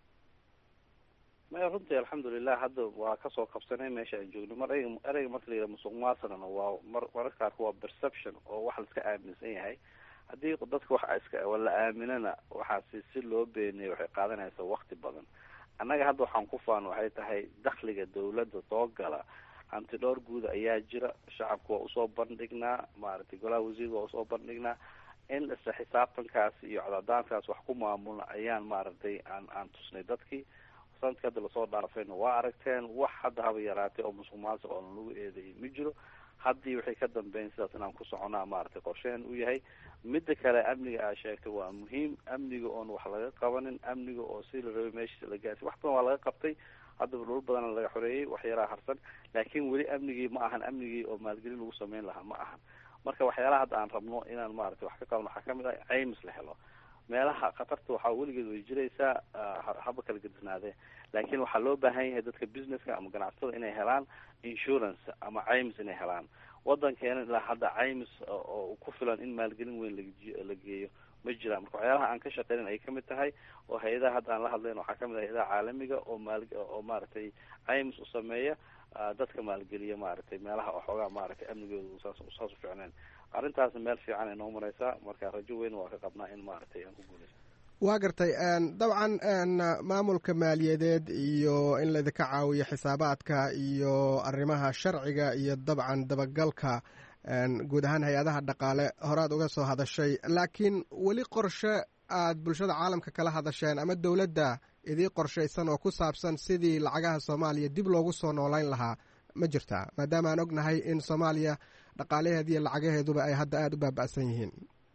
ma runtii alxamdulilah hadda waa kasoo qabsanay meesha aan joogno ereyga marka la yidhaha musuqmaasuqna waa mararka qaarka waa perception oo wax la iska aaminsan yahay haddii dadka wax la aaminana waxaasi si loo beeniyay waxay qaadanaysaa waqti badan annaga hadda waxaan ku faano waxay tahay dakhliga dawladda soo gala hanti dhowr guud ayaa jira shacabku waa usoo bandhignaa maaragtay golaha wasiirka waa usoo bandhignaa in isla xisaabtankaas iyo cadadaankaas wax ku maamulna ayaan maaragtay aan tusnay dadkii sanadka hadda lasoo dhaafayna waa aragteen wax hadda haba yaraatay oo musuqmaasuq oo lagu eedeeyay ma jiro haddii waxay ka dambeyn sidaas inaan ku soconaa maaragtay qorsheen u yahay midda kale amniga aa sheegtay waa muhiim amniga oon wax laga qabanin amniga oo si la rabay meeshiisa la gaarsiy wax badan waa laga qabtay hadda dhul badan laga xoreeyay wax yaraa harsan laakiin weli amnigii ma ahan amnigii oo maalgelin lagu sameyn lahaa ma ahan marka waxyaalaha hadda aan rabno inaan maaragtay wax ka qabno waxaa kamid ah caymis la helo meelaha khatarta waxaa weligeed way jiraysaa haba kala gedisnaadee laakiin waxaa loo baahan yahay dadka businesska ama ganacsatada inay helaan insurance ama caymis inay helaan wadankeena ilaa hadda caymis oo ku filan in maalgelin weyn la geeyo ma jiraan marka waxyaalaha aan ka shaqeynin ay kamid tahay oo hay-adaha hadda aan la hadlayn waxaa kamid ah hay-adaha caalamiga oo maaragtay caymis u sameeya dadka maalgeliya maaragtay meelaha waxoogaa maaragtay amnigooda saas u fiicneen arrintaasna meel fiican ay noo maraysaa marka rajo weyn waa ka qabnaa in maaragtay aan ku guulaysa waa gartay dabcan maamulka maaliyadeed iyo in laydinka caawiyo xisaabaadka iyo arrimaha sharciga iyo dabcan dabagalka guud ahaan hay-adaha dhaqaale horaad uga soo hadashay laakiin weli qorshe aad bulshada caalamka kala hadasheen ama dowladda idii qorshaysan oo ku saabsan sidii lacagaha Soomaaliya dib loogu soo noolayn lahaa ma jirtaa maadaama aan ognahay in Soomaaliya dhaqaalaheeda iyo lacagaheeduba ay hadda aada u baaba'san yihiin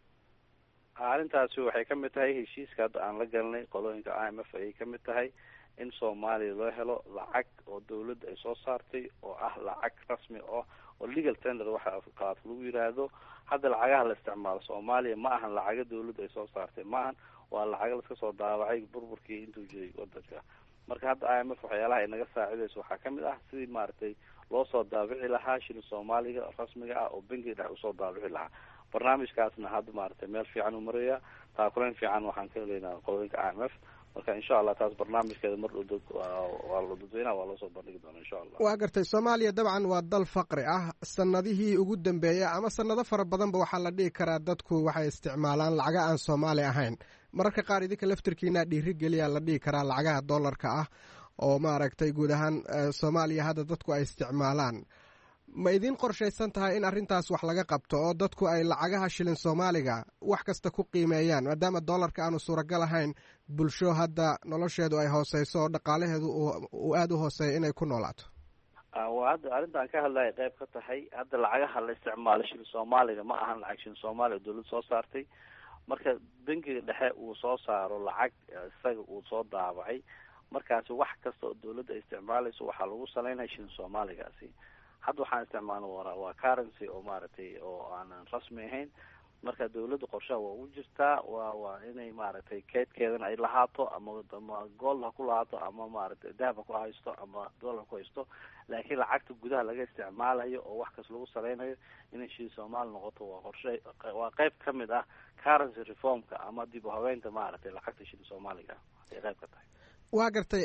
arrintaasi waxay ka mid tahay heshiiska hadda aan la galnay qolooyinka IMF ayay ka mid tahay in Soomaaliya loo helo lacag oo dawladda ay soo saartay oo ah lacag rasmi oo legal tender waxa qaad lagu yiraahdo hadda lacagaha la isticmaalo Soomaaliya ma ahan lacaga dawladda ay soo saartay ma ahan waa lacag la iska soo daawacay burburkii intuu jiray wadanka marka hadda IMF waxyaalaha ay naga saacidayso waxaa kamid ah sidii maaragtay loo soo daabici lahaa shilin Soomaaliga rasmiga ah oo bangiga dhex usoo daabici lahaa barnaamijkaasna hadda maaragtay meel fiican u maraya taakuleen fiican waxaan ka helaynaa qolooyinka IMF marka insha Allah taas barnaamijkeeda mar dhow waa loo dadweynaha waa loo soo bandhigi doonaa insha Allah waa gartay Soomaaliya dabcan waa dal faqri ah sanadihii ugu dambeeyay ama sanado fara badanba waxaa la dhihi karaa dadku waxay isticmaalaan lacaga aan Soomaali ahayn mararka qaar idinka laftirkiina dhiirigeliya la dhihi karaa lacagaha dollarka ah oo maaragtay guud ahaan Soomaaliya hadda dadku ay isticmaalaan ma idin qorshaysan tahay in arrintaas wax laga qabto oo dadku ay lacagaha shilin Soomaaliga wax kasta ku qiimeeyaan maadaama dollarka aanu suuragal ahayn bulsho hadda nolosheedu ay hooseyso oo dhaqaalaheedu uu aada u hooseeyo inay ku noolaato waa hadda arrintaan ka hadlaya qayb ka tahay hadda lacagaha la isticmaalo shilin Soomaaliga ma ahan lacag shilin Soomaali oo dawladda soo saartay marka bangiga dhexe uu soo saaro lacag isaga uu soo daabacay markaasi wax kasta oo dawladda ay isticmaalayso waxaa lagu saleynaya shilin soomaaligaasi. hadda waxaan isticmaalna waa currency oo maaragtay oo aanan rasmi ahayn, marka dawladda qorshaha waa ugu jirtaa waa inay maaragtay keedkeedana ay lahaato ama gold ha ku lahaato ama maaragtay dahab ha ku haysto ama dollar ku haysto, laakiin lacagta gudaha laga isticmaalayo oo wax kas lagu saleynayo inay shilin soomaali noqoto waa qorshe, waa qayb ka mid ah currency reformka ama dib u habeynta maaragtay lacagta shilin soomaaliga ay qayb ka tahay. waa gartay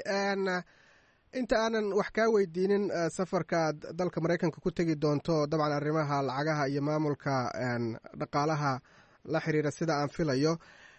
inta aanan wax kaa weydiinin safarka aad dalka Mareykanka ku tegi doonto, dabcan arrimaha lacagaha iyo maamulka dhaqaalaha la xiriira sida aan filayo,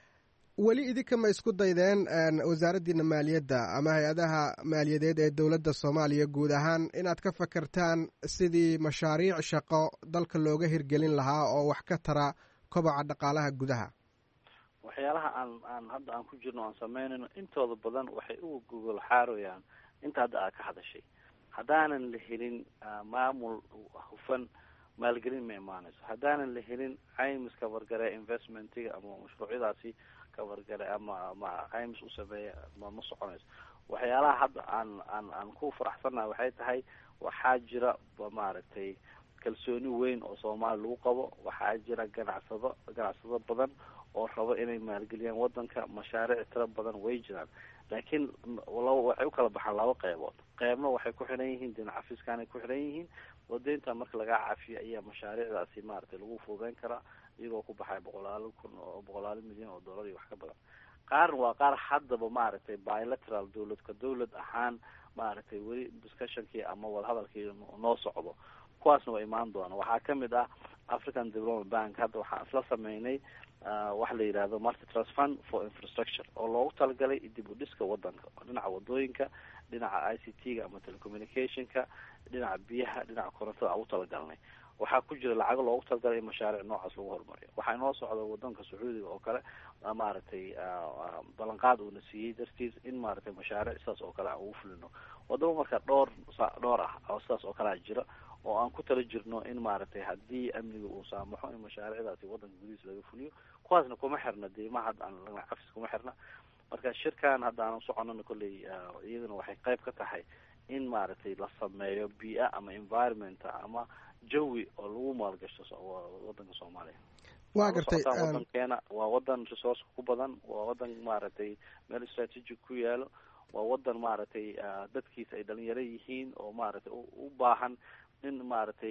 weli idinka ma isku daydeen wasaaraddiina maaliyadda ama hay-adaha maaliyadeed ee dowladda Soomaaliya guud ahaan inaad ka fakartaan sidii mashaariic shaqo dalka looga hirgelin lahaa oo wax ka tara koboca dhaqaalaha gudaha? waxyaalaha aan hadda aan ku jirno aan sameynayno intooda badan waxay uga gogol xaarayaan inta hadda aad ka hadashay. haddaanan la helin maamul hufan maalgelin ma imaanayso. haddaanan la helin caymis kabargare investmentiga ama mashruucyadaasi kabargare ama caymis u sameeya ma soconayso. waxyaalaha hadda aan ku faraxsannahay waxay tahay waxaa jira maaragtay kalsooni weyn oo Soomaali lagu qabo. waxaa jira ganacsado badan oo rabo inay maalgeliyaan wadanka. mashaariic tiro badan way jiraan, laakiin waxay u kala baxaan laba qaybood. qaybna waxay ku xiran yihiin dhinaca fiskaanay ku xiran yihiin, wadaynta marka laga cafiyo ayaa mashaariicdaasi maaragtay lagu fududeyn karaa iyagoo ku baxay boqolaal milyan oo dollar iyo wax ka badan. qaarna waa qaar haddaba maaragtay bilateral dawlad ahaan maaragtay weli discussionkii ama wadahadalkii noo socdo, kuwaasna waa imaan doona. waxaa kamid ah African Development Bank. hadda waxaan isla sameynay waxa la yidhaahdo multi trust fund for infrastructure oo loogu talagalay dib u dhiska wadanka, dhinaca wadooyinka, dhinaca ICT-ga ama telecommunicationka, dhinaca biyaha, dhinaca korontada aan u talagalnay. waxaa ku jira lacago loogu talagalay in mashaariic noocaas lagu horumariyo. waxaa inoo socda wadanka Sacuudiga oo kale maaragtay ballanqaad uuna siiyey dartiis in maaragtay mashaariic sidaas oo kale aan ugu fulino. wadamo marka dhowr ah oo sidaas oo kale jira oo aan ku tala jirno in maaragtay haddii amniga uu saamaxo in mashaariicdaasi wadanka gudihiisa laga fuliyo. kuwaasna kuma xirna deymaha hadda aan cafis kuma xirna. marka shirkan hadda aan soconana kolley iyaduna waxay qayb ka tahay in maaragtay la sameeyo bii'a ama environment ama jawi oo lagu maalgashto wadanka Soomaaliya. waa gartay wadankeena waa wadan resource ku badan, waa wadan maaragtay meel strategic ku yaalo, waa wadan maaragtay dadkiisa ay dhalinyaro yihiin oo maaragtay u baahan in maaragtay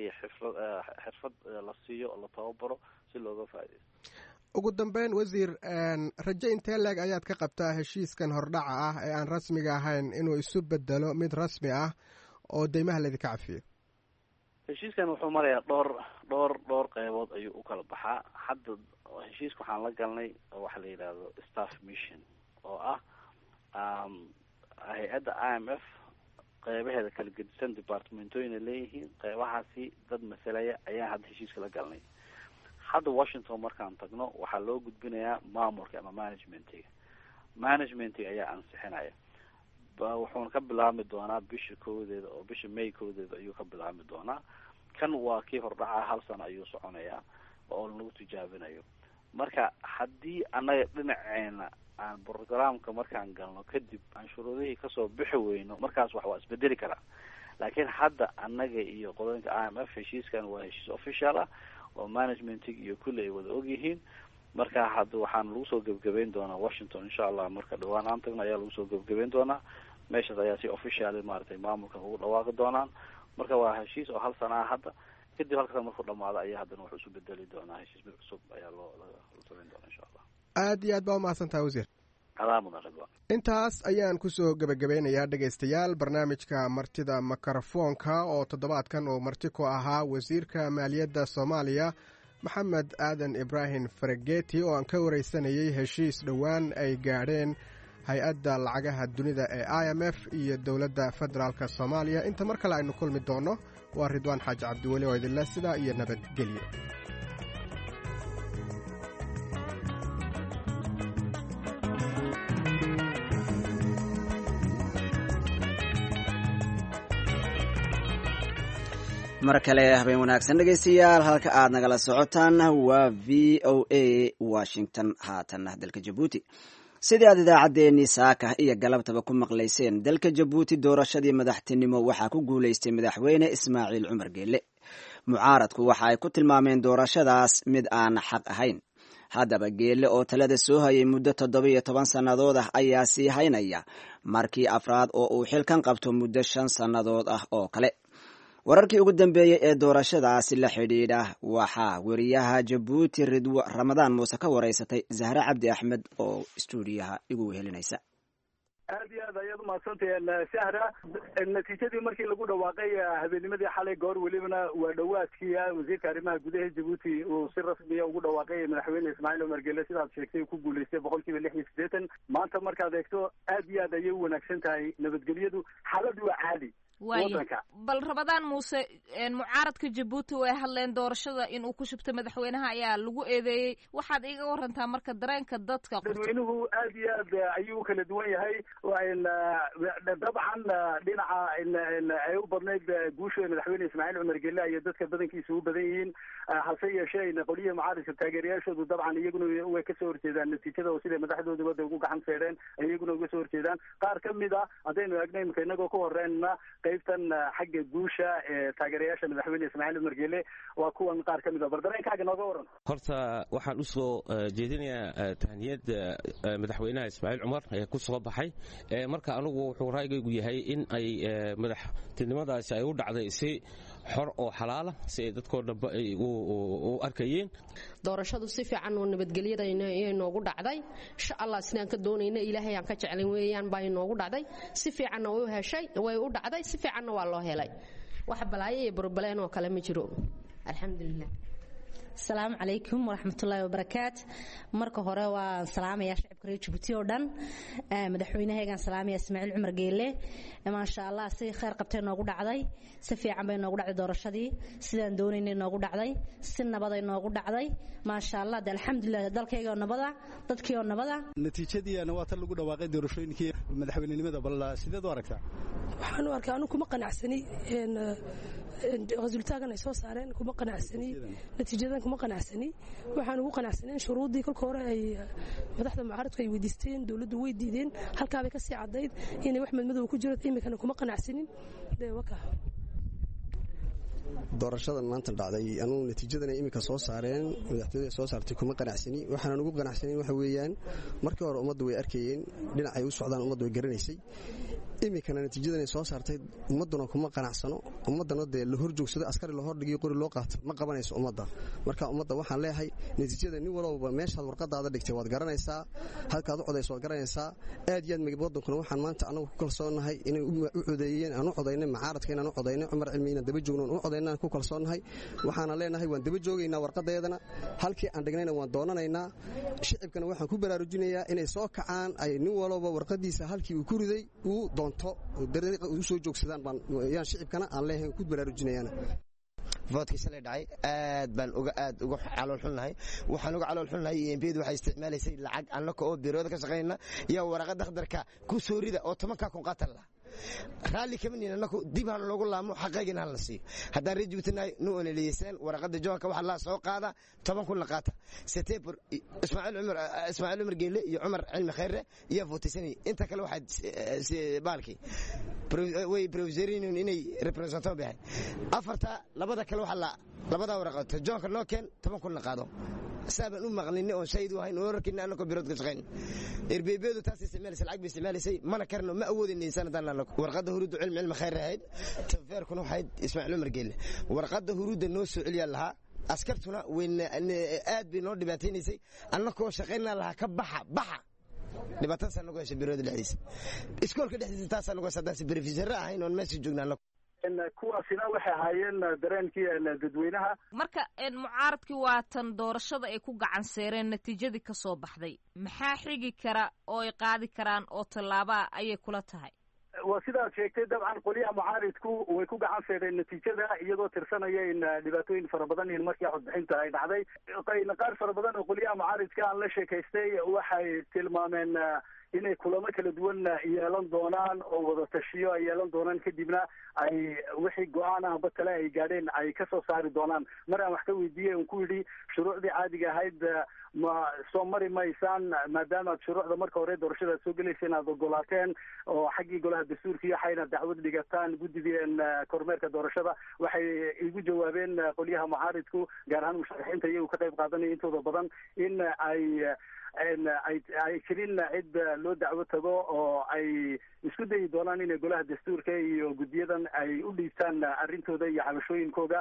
xirfad la siiyo oo la tababaro si looga faa'iideysto. ugu dambeyn wasiir, rajo intee leeg ayaad ka qabtaa heshiiskan hordhaca ah ee aan rasmiga ahayn inuu isu bedelo mid rasmi ah oo deymaha laydinka cafiyo? heshiiskan wuxuu marayaa dhowr qaybood ayuu u kala baxaa. hadda heshiiska waxaan la galnay waxa la yidhaahdo staff mission oo ah hay-adda IMF qaybaheeda kala gedisan departmentooyina leeyihiin. qaybahaasi dad masalaya ayaan hadda heshiiska la galnay. hadda Washington markaan tagno waxaa loo gudbinayaa maamulka ama managementiga ayaa ansixinaya. wuxuuna ka bilaabmi doonaa bisha May koodeeda ayuu ka bilaabmi doonaa. kan waa kii hordhaca 1 sano ayuu soconayaa oo lagu tijaabinayo. marka haddii annaga dhinaceena aan programka markaan galno kadib aan shuruudihii kasoo bixi weyno, markaas wax waa isbedeli karaa. laakiin hadda annaga iyo qodobka IMF heshiiskan waa heshiis official ah oo managementiga iyo kulli ay wada ogyihiin. marka hadda waxaan lagu soo gebgabeyn doonaa Washington insha Allah. marka dhawaan aan tagno ayaa lagu soo gebgabeyn doonaa. meeshaas ayaa si official maaragtay maamulka ugu dhawaaqi doonaan. marka waa heshiis oo 1 sano ah hadda. kadib halkaas markuu dhamaado ayaa haddana wuxuu isu bedeli doonaa heshiis cusub ayaa loo sameyn doonaa insha Allah. aad iyo aad baa umahadsantahay wasiir. alaamudan. intaas ayaan kusoo gebagabeynayaa dhegaystayaal barnaamijka martida mikrofoonka oo toddobaadkan uu marti ku ahaa wasiirka maaliyadda Soomaaliya Maxamed Aadan Ibraahim Fargeeti oo aan ka wareysanayay heshiis dhowaan ay gaadheen hay-adda lacagaha dunida ee IMF iyo dowladda federaalka Soomaaliya. inta mar kale aynu kulmi doono waa Ridwaan Xaaji Cabdiweli oo idinle sidaa iyo nabadgelyo. mar kale habeen wanaagsan dhegaystayaal, halka aad nagala socotaan waa v o a washington. haatanna dalka jabuuti, sidii aad idaacaddeenii saaka iyo galabtaba ku maqlayseen, dalka jabuuti doorashadii madaxtinimo waxaa ku guulaystay madaxweyne ismaaciil cumar geelle. mucaaradku waxa ay ku tilmaameen doorashadaas mid aan xaq ahayn. haddaba geelle oo talada soo hayay muddo 17 sannadood ah ayaa sii haynaya markii afraad oo uu xilkan qabto muddo 5 sannadood ah oo kale. wararkii ugu dambeeyey ee doorashadaasi la xidhiidha waxaa weriyaha jabuuti ramadaan muuse ka wareysatay zahre cabdi axmed oo stuudiyaha igu wehelinaysa. aad iyo aad ayaad umahadsantahay sahra. natiijadii markii lagu dhawaaqay habeennimadii xalay goor welibana waa dhawaadkii wasiirka arrimaha gudaha jabuuti uu si rasmiya ugu dhawaaqay madaxweyne ismaaciil cumar geelle sidaad sheegtay ku guulaystay 680. maanta markaad eegto aad iyo aad ayay u wanaagsan tahay nabadgelyadu, xaaladu waa caadi. bal ramadaan muuse, mucaaradka jabuuti way hadleen doorashada inuu ku shubtay madaxweynaha ayaa lagu eedeeyey. waxaad iiga warantaa marka dareenka dadka. dadweynuhu aad iyo aad ayuu kala duwan yahay. dabcan dhinaca ay u badnayd guusha madaxweyne ismaaciil cumar geelle ayay dadka badankiisa u badan yihiin. hase yeeshee qolyaha mucaaradka taageerayaashoodu dabcan iyaguna way kasoo horjeedaan natiijada oo siday madaxdooduba ugu gacan seedheen iyaguna uga soo horjeedaan. qaar ka mid a haddaynu eegno imika inagoo ka horreynna qaybtan xagga guusha ee taageerayaasha madaxweyne ismaaciil cumar geelle waa kuwan qaar ka mid a. bal dareenkaaga nooga waran. horta waxaan usoo jeedinayaa tahniyad madaxweynaha ismaaciil cumar ee ku soo baxay. marka anigu wuxuu raygaygu yahay in ay madaxtinimadaasi ay u dhacday si xor oo xalaala, si ay dadkoo dhanba ay u arkayeen. doorashadu si fiican oo nabadgelyada inoogu dhacday. insha allah sidaan ka doonayna ilaahay aan ka jeclin weeyaan baa inoogu dhacday. si fiicanna way u heshay, way u dhacday, si fiicanna waa loo helay. wax balaayo iyo burbaleen oo kale ma jiro. alxamdulilah. asalaamu calaykum waraxmatullaahi wabarakaatu. marka hore waan salaamayaa shacabka reer jabuuti oo dhan. madaxweynahaygaan salaamaya ismaaciil cumar geelle. maasha allah si khayr qabtay noogu dhacday, si fiican bay noogu dhacday doorashadii, sidaan doonaynay noogu dhacday, si nabaday noogu dhacday. maasha allah de alxamdulilah, dalkayga oo nabada, dadkii oo nabada. natiijadiina waa tan lagu dhawaaqay doorashooyinkii madaxweynenimada, bal sideed u aragtaa? waxaan u arkaa anigu kuma qanacsani resultaagan ay soo saareen, kuma qanacsani natiijadan, kuma qanacsani. waxaan ugu qanacsaneen shuruudii kolka hore ay madaxda mucaaradku ay weydiisteen, dawladdu way diideen. halkaabay ka sii caddayd inay wax madmadow ku jiro. iminkana kuma qanacsanin. doorashadan maanta dhacday anugu natiijadan ay iminka soo saareen, madaxtooyada soo saartay kuma qanacsani. waxaan ugu qanacsanin waxa weeyaan markii hore ummaddu way arkayeen, dhinacay u socdaan ummaddu way garanaysay. iminkana natiijadan ay soo saartay ummadduna kuma qanacsano. ummaddana dee la hor joogsado, askari la hordhigay qori loo qaato ma qabanayso ummadda. marka ummadda waxaan leeyahay natiijada nin walowba meeshaad warqadaada dhigtay waad garanaysaa, halkaad u codayso waad garanaysaa. aad iyo aad wadankuna waxaan maanta anagu ku kalsoonahay inay u codeeyeen, aan u codaynay mucaaradka, inaan u codaynay cumar cilmi inaan daba joogno, u codaynaan ku kalsoonahay. waxaana leenahay waan daba joogaynaa warqadeedana, halkii aan dhignayna waan doonanaynaa. shicibkana waxaan ku baraarujinayaa inay soo kacaan, ay nin walowba warqadiisa halkii uu ku riday uu doonto dariiqa u soo joogsadaan baan yaan shicibkana aan leeyahay ku baraarujinayaan. voodkii shalay dhacay aad baan uga calool xunnahay. waxaan uga calool xunnahay EMPdu waxay isticmaalaysay lacag annaka oo birooda ka shaqaynayna iyo waraqada khaddarka ku soo rida oo 10 kun qaatal lah. raalli kama nihin annaku dib han loogu laamo xaqaygina han la siiyo. haddaan reer Jabuuti nu oneleyseen waraqada joonka waxa la soo qaada 10 kun la qaata. September Ismaaciil Cumar Geelle iyo Cumar Cilmi Khayre iyo votisani inta kale waxa baalki way provisorin inay representative bixin. afarta labada kale waxa labada waraqad joonka loo keen 10 kun la qaado. saaban u maqlin oo sayid wahayn oo rakina anako birood ka shaqeyn. irbeebeedu taas isticmaalaysa lacag bi isticmaalaysay mana karno ma awoodin sanadan anako. warqada huruud cilmi khayr ahayd tafarkuna waxay Ismaaciil Cumar Geelle. warqada huruuda noo soo celiya lahaa askartuna weyn aad bi noo dhibaataynaysay annako shaqeynaa lahaa ka baxa dhibaatada sanago heshay birood dhexdiisa. iskoolka dhexdiisa taas anago saddex beneficiary ahayn oo message joognaa kuwaasina waxay ahaayeen dareenkii dadweynaha. marka mucaaradkii waatan doorashada ay ku gacan seereen natiijadii ka soo baxday, maxaa xigi kara oo ay qaadi karaan oo tallaaba ayay kula tahay? waa sidaad sheegtay dabcan qolyaha mucaaridku way ku gacan seereen natiijada iyagoo tirsanaya in dhibaatooyin fara badan in markii codbixinta ay dhacday. qaar fara badan oo qolyaha mucaaridka aan la sheekaystay waxay tilmaameen inay kulamo kala duwan yeelan doonaan oo wada tashiyo ay yeelan doonaan, kadibna ay wixii go-aan ahba kale ay gaadheen ay kasoo saari doonaan. mar aan wax ka weydiiyey on ku yidhi shuruucdii caadiga ahayd ma soo mari maysaan, maadaama ad shuruucda marka hore doorashada aad soo gelaysa inaad ogolaateen oo xaggii golaha dastuurka iyo waxayna dacwad dhigataan guddigeen kormeerka doorashada. waxay igu jawaabeen qolyaha mucaaridku, gaar ahaan musharaxiinta iyagu ka qayb qaadanaya intooda badan, in ay jirin cid loo dacwo tago oo ay isku dayi doonaan inay golaha dastuurka iyo guddiyadan ay u dhiibtaan arrintooda iyo cabashooyinkooda.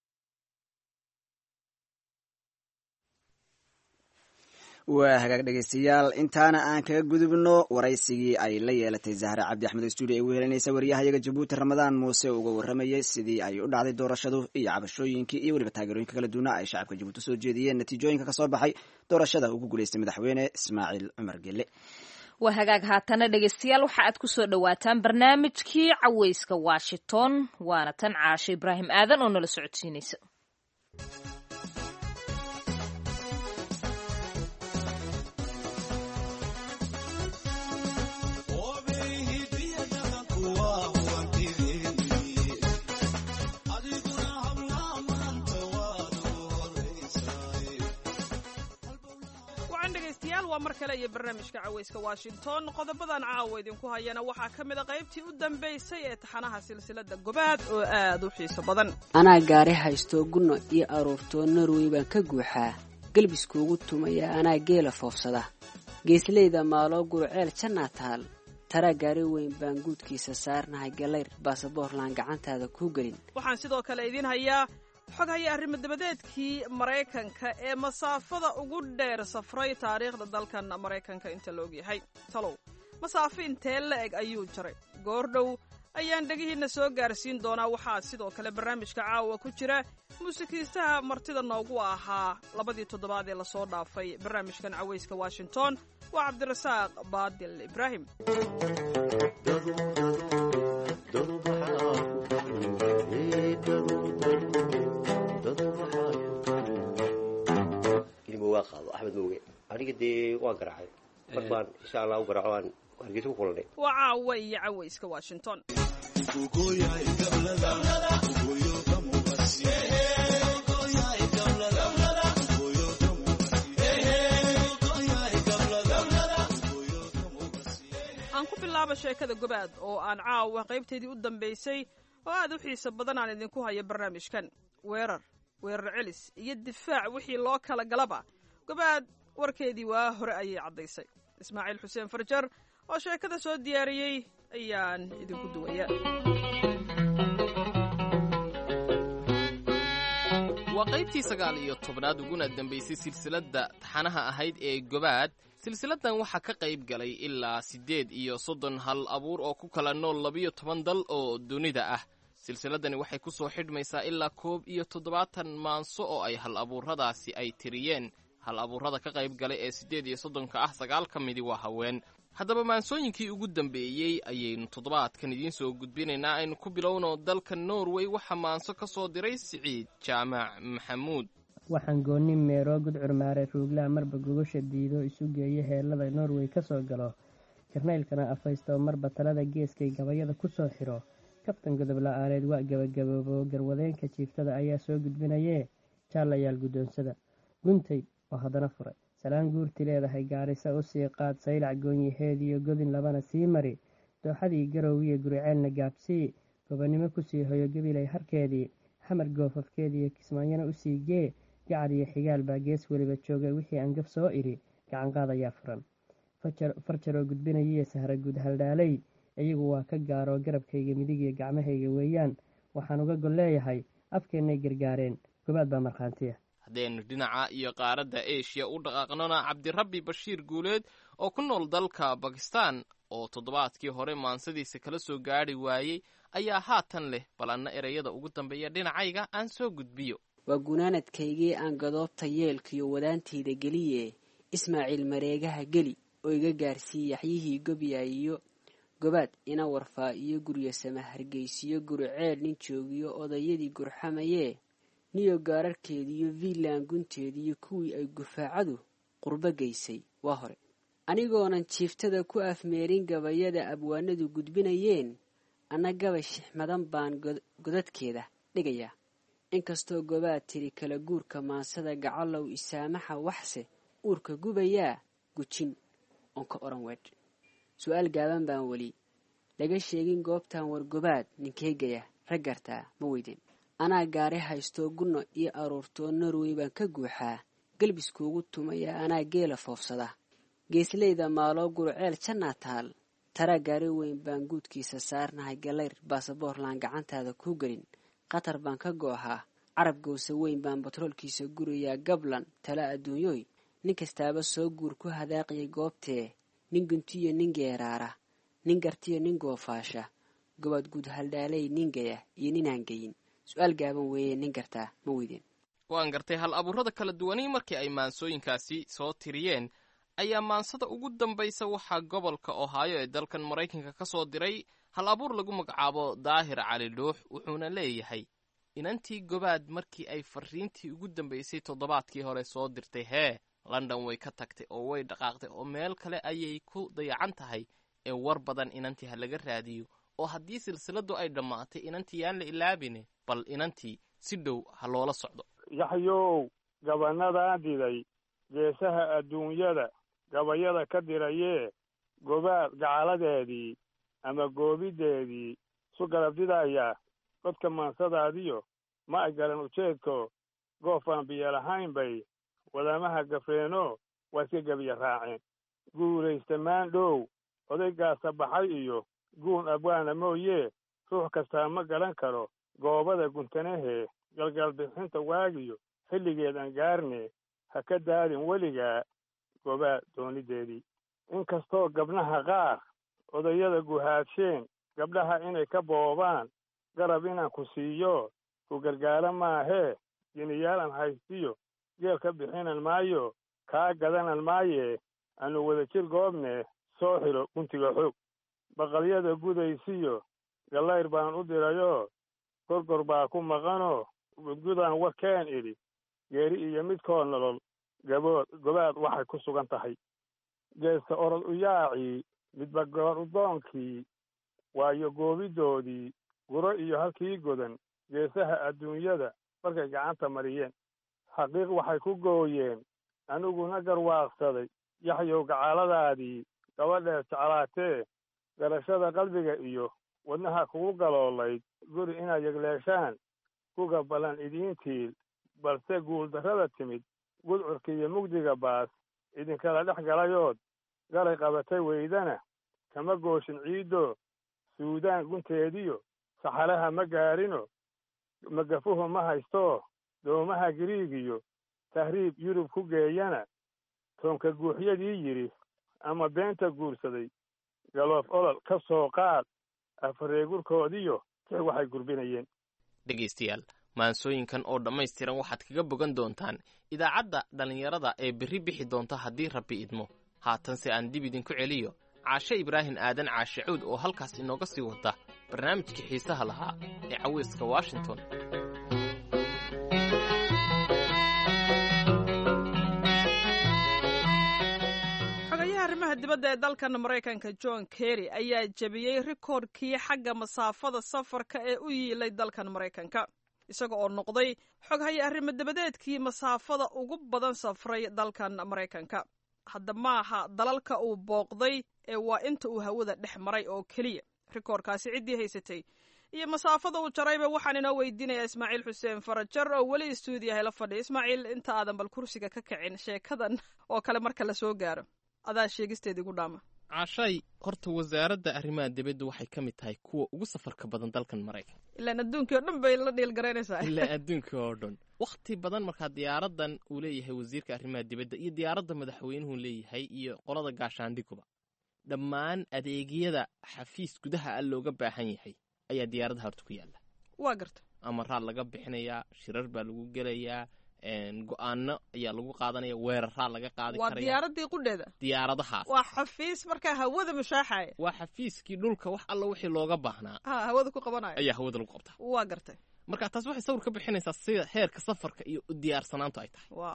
waa hagaag dhegeystayaal, intaana aan kaga gudubno waraysigii ay la yeelatay zahra cabdi axmed oo stuudio ay wehelinaysa waryahayaga jabuuti ramadaan muuse uga waramayay sidii ay u dhacday doorashadu iyo cabashooyinkii iyo weliba taageerooyinka kala duwana ay shacabka jabuuti usoo jeediyeen natiijooyinka kasoo baxay doorashada ugu guuleystay madaxweyne ismaaciil cumar gelle. waa hagaag haatana dhegeystayaal waxa aad kusoo dhawaataan barnaamijkii caweyska washington, waana tan caasho ibraahim aadan oo nala socodsiinaysa. waa mar kale iyo barnaamijka caweyska washington. qodobadan caawa idinku hayana waxaa ka mid a qaybtii u dambaysay ee taxanaha silsilada gobaad oo aad u xiiso badan. anaa gaari haysto gunno iyo aruurtoo norway baan ka guuxaa, galbiskuugu tumaya anaa geela foofsada, geesleyda maaloo guruceel jannaa taal, taraa gaari weyn baan guudkiisa saarnahay, galayr baasaboorlaan gacantaada kuu gelin. waxaan sidoo kale idin hayaa xog haya arrimo dabadeedkii maraykanka ee masaafada ugu dheer safray taariikhda dalkan maraykanka inta la ogyahay. talow masaafo intee la eg ayuu jaray? goordhow ayaan dhegihiinna soo gaarsiin doonaa. waxaa sidoo kale barnaamijka caawa ku jira muusikiistaha martida noogu ahaa 2 toddobaad ee lasoo dhaafay barnaamijkan caweyska washington. waa cabdirasaaq baadil ibraahim. axmed mooge aniga dee waan garaacay mar baan insha allah u garaaco aan hargeysa ku kulanay. waa caawa iyo caweyska washington. aan ku bilaabo sheekada gobaad oo aan caawa qaybteedii u dambaysay oo aad u xiiso badan aan idinku hayo barnaamijkan. weerar celis iyo difaac wixii loo kala galaba gobaad warkeedii waa hore ayay caddaysay. ismaaciil xuseen farjar oo sheekada soo diyaariyey ayaan idinku duwaya. waa qaybtii 19 uguna dambaysay silsiladda taxanaha ahayd ee gobaad. silsiladan waxaa ka qayb galay ilaa 38 hal abuur oo ku kala nool 12 dal oo dunida ah. silsiladani waxay ku soo xidhmaysaa ilaa 71 maanso oo ay hal abuuradaasi ay tiriyeen. hal abuurada ka qayb galay ee 38 ah 9 ka midi waa haween. haddaba maansooyinkii ugu dambeeyey ayaynu toddobaadkan idiin soo gudbinaynaa. aynu ku bilowno dalka norway. waxaa maanso ka soo diray siciid jaamac maxamuud. waxaan goonni meero gudcur maare ruuglaa marba gogosha diido isu geeyo heellada norway ka soo galo, jarnaylkana afaysto marba talada geeskay gabayada ku soo xidho, kaftan godob la-aaneed waa gabagaboobo garwadeenka jiiftada ayaa soo gudbinayee jaalayaal guddoonsada guntay oo haddana furay salaan guurti leedahay gaarisa u sii qaad saylac goonyaheediyo godin labana sii mari dooxadii garowiyo guriceelna gaabsii gobonnimo kusii hoyo gabilay harkeedii xamar goofafkeediiyo kismaanyana usii gee gacar iyo xigaal baa gees weliba jooga wixii aan gaf soo idhi gacanqaad ayaa furan farjaroo gudbinayiyo sahra guud haldhaalay iyagu waa ka gaaroo garabkayga midig iyo gacmahayga weeyaan waxaan uga gol leeyahay afkeennay gargaareen gobaad baa markhaantiya. haddaynu dhinaca iyo qaaradda eshiya u dhaqaaqnona cabdirabbi bashiir guuleed oo ku nool dalka bakistan oo toddobaadkii hore maansadiisa kala soo gaadhi waayey ayaa haatan leh balanna ereyada ugu dambeeya dhinacayga aan soo gudbiyo. waa gunaanadkaygii aan gadoobta yeelkiyo wadaantayda geliye ismaaciil mareegaha geli oo iga gaarsiiye yaxyihii gobyayiyo gobaad ina warfaa iyo guryo sama hargeysiyo guruceel nin joogiyo odayadii gurxamayee niyo gaararkeediiyo viilan gunteediiyo kuwii ay gufaacadu qurbo geysay waa hore anigoonan jiiftada ku afmeerin gabayada abwaanadu gudbinayeen anna gabay shixmadan baan godadkeeda dhigayaa inkastoo gobaad tiri kala guurka maansada gacalow isaamaxa waxse uurka gubayaa gujin onka oran weedh su'aal gaaban baan weli laga sheegin goobtan wargobaad ninkeygaya raggartaa ma weydin anaa gaari haystoo gunno iyo aruurtoo norway baan ka guuxaa galbiskuugu tumaya anaa geela foofsada geesleyda maaloo guruceel jannaa taal taraa gaari weyn baan guudkiisa saarnahay galayr baasaboorlaan gacantaada kuu gelin qatar baan ka goohaa carab gowsa weyn baan batroolkiisa gurayaa gablan tala adduunyooy nin kastaaba soo guur ku hadaaqiyay goobtee nin guntiyo nin geeraara nin gartiyo nin goofaasha gobaad guud haldhaalay nin gaya iyo ninaan geyin su'aal gaaban weeye nin gartaa ma weydeen waan gartay hal abuurada kala duwanii markii ay maansooyinkaasi soo tiriyeen ayaa maansada ugu dambaysa waxaa gobolka ohaayo ee dalkan maraykanka ka soo diray hal abuur lagu magacaabo daahir cali dhuux wuxuuna leeyahay inantii gobaad markii ay fariintii ugu dambaysay toddobaadkii hore soo dirtay hee london way ka tagtay oo way dhaqaaqday oo meel kale ayay ku dayacan tahay ee war badan inantii ha laga raadiyo oo haddii silsiladu ay dhammaatay inantii yaan la ilaabine bal inantii si dhow ha loola socdo yaxyow gabannadaa diday geesaha adduunyada gabayada ka dirayee gobaad gacaladeedii ama goobideedii su garabdidaya godka maansadaadiyo ma ay garan ujeedko goofaan biyo lahayn bay wadaamaha gafreeno waa iska gebiya raaceen guulaysta maandhow odaygaasa baxay iyo guun abwaana mooyee ruux kastaa ma garan karo goobada guntanahee galgalbixinta waagiyo xilligeedan gaarne ha ka daadin weligaa gobaad doonideedii inkastoo gabdhaha qaar odayada guhaadsheen gabdhaha inay ka boobaan garab inaan ku siiyo ku gargaara maahee jiniyaalan haystiyo geel ka bixinan maayo kaa gadanan maayee aanu wada jir goobne soo xiro guntiga xoog baqalyada gudaysiyo gallayr baan u dirayoo gorgor baa ku maqanoo gudgudaan warkeen idhi geeri iyo midkoo nolol gobaad waxay ku sugan tahay geesta orod u yaacii midba goor udoonkii waayo goobidoodii guro iyo halkii godan geesaha adduunyada markay gacanta mariyeen xaqiiq waxay ku gooyeen aniguna garwaaqsaday yaxyow gacaaladaadii gabadheed jeclaatee garashada qalbiga iyo wadnaha kugu galoolayd guri inaad yegleeshaan kuga ballan idiintiil balse guuldarrada timid gudcurka iyo mugdiga baas idinkala dhex galayood galay qabatay weydana kama gooshin ciiddo suudaan gunteediyo saxalaha ma gaarino magafuhu ma haystoo doomaha giriigiyo tahriib yurub ku geeyana toonka guuxyadii yidhi ama beenta guursaday galoof olol ka soo qaad afareegurkoodiyo tix waxay gurbinayeen dhegaystayaal maansooyinkan oo dhammaystiran waxaad kaga bogan doontaan idaacadda dhallinyarada ee berri bixi doonta haddii rabbi idmo haatanse aan dib idinku celiyo caashe ibraahim aadan caashe cuud oo halkaas inooga sii wada barnaamijkii xiisaha lahaa ee caweyska washington arrimaha dibadda ee dalkan maraykanka john kerry ayaa jebiyey rikoodhkii xagga masaafada safarka ee u yiilay dalkan maraykanka isaga oo noqday xoghaye arrimo dabadeedkii masaafada ugu badan safray dalkan maraykanka hadda maaha dalalka uu booqday ee waa inta uu hawada dhex maray oo keliya rikoodhkaasi ciddii haysatay iyo masaafada uu jarayba waxaan inoo weydiinayaa ismaaciil xuseen farajar oo weli istuudiyaha la fadhiya ismaaciil inta aadan bal kursiga ka kicin sheekadan oo kale marka la soo gaaro adaa sheegisteedii gu dhaama caashay horta wasaaradda arrimaha dibadda waxay ka mid tahay kuwa ugu safarka badan dalkan maraykanka ilaan adduunkii oo dhan bay la dhiilgaraynaysaa ilaa adduunkii oo dhan wakhti badan markaa diyaaradan uu leeyahay wasiirka arrimaha dibadda iyo diyaaradda madaxweynuhu leeyahay iyo qolada gaashaandhiguba dhammaan adeegyada xafiis gudaha a looga baahan yahay ayaa diyaaradaha horta ku yaalla waa garta amaraad laga bixinayaa shirar baa lagu gelayaa go-aano ayaa lagu qaadanaya weeraraa laga qaadi karaya waa diyaaradii qudheeda diyaaradahaas waa xafiis markaa hawada mushaaxaya waa xafiiskii dhulka wax alla wixii looga baahnaa hawada ku qabanaya ayaa hawada lagu qabtaa waa gartay marka taas waxay sawir ka bixinaysaa sida heerka safarka iyo u diyaarsanaantu ay tahay wow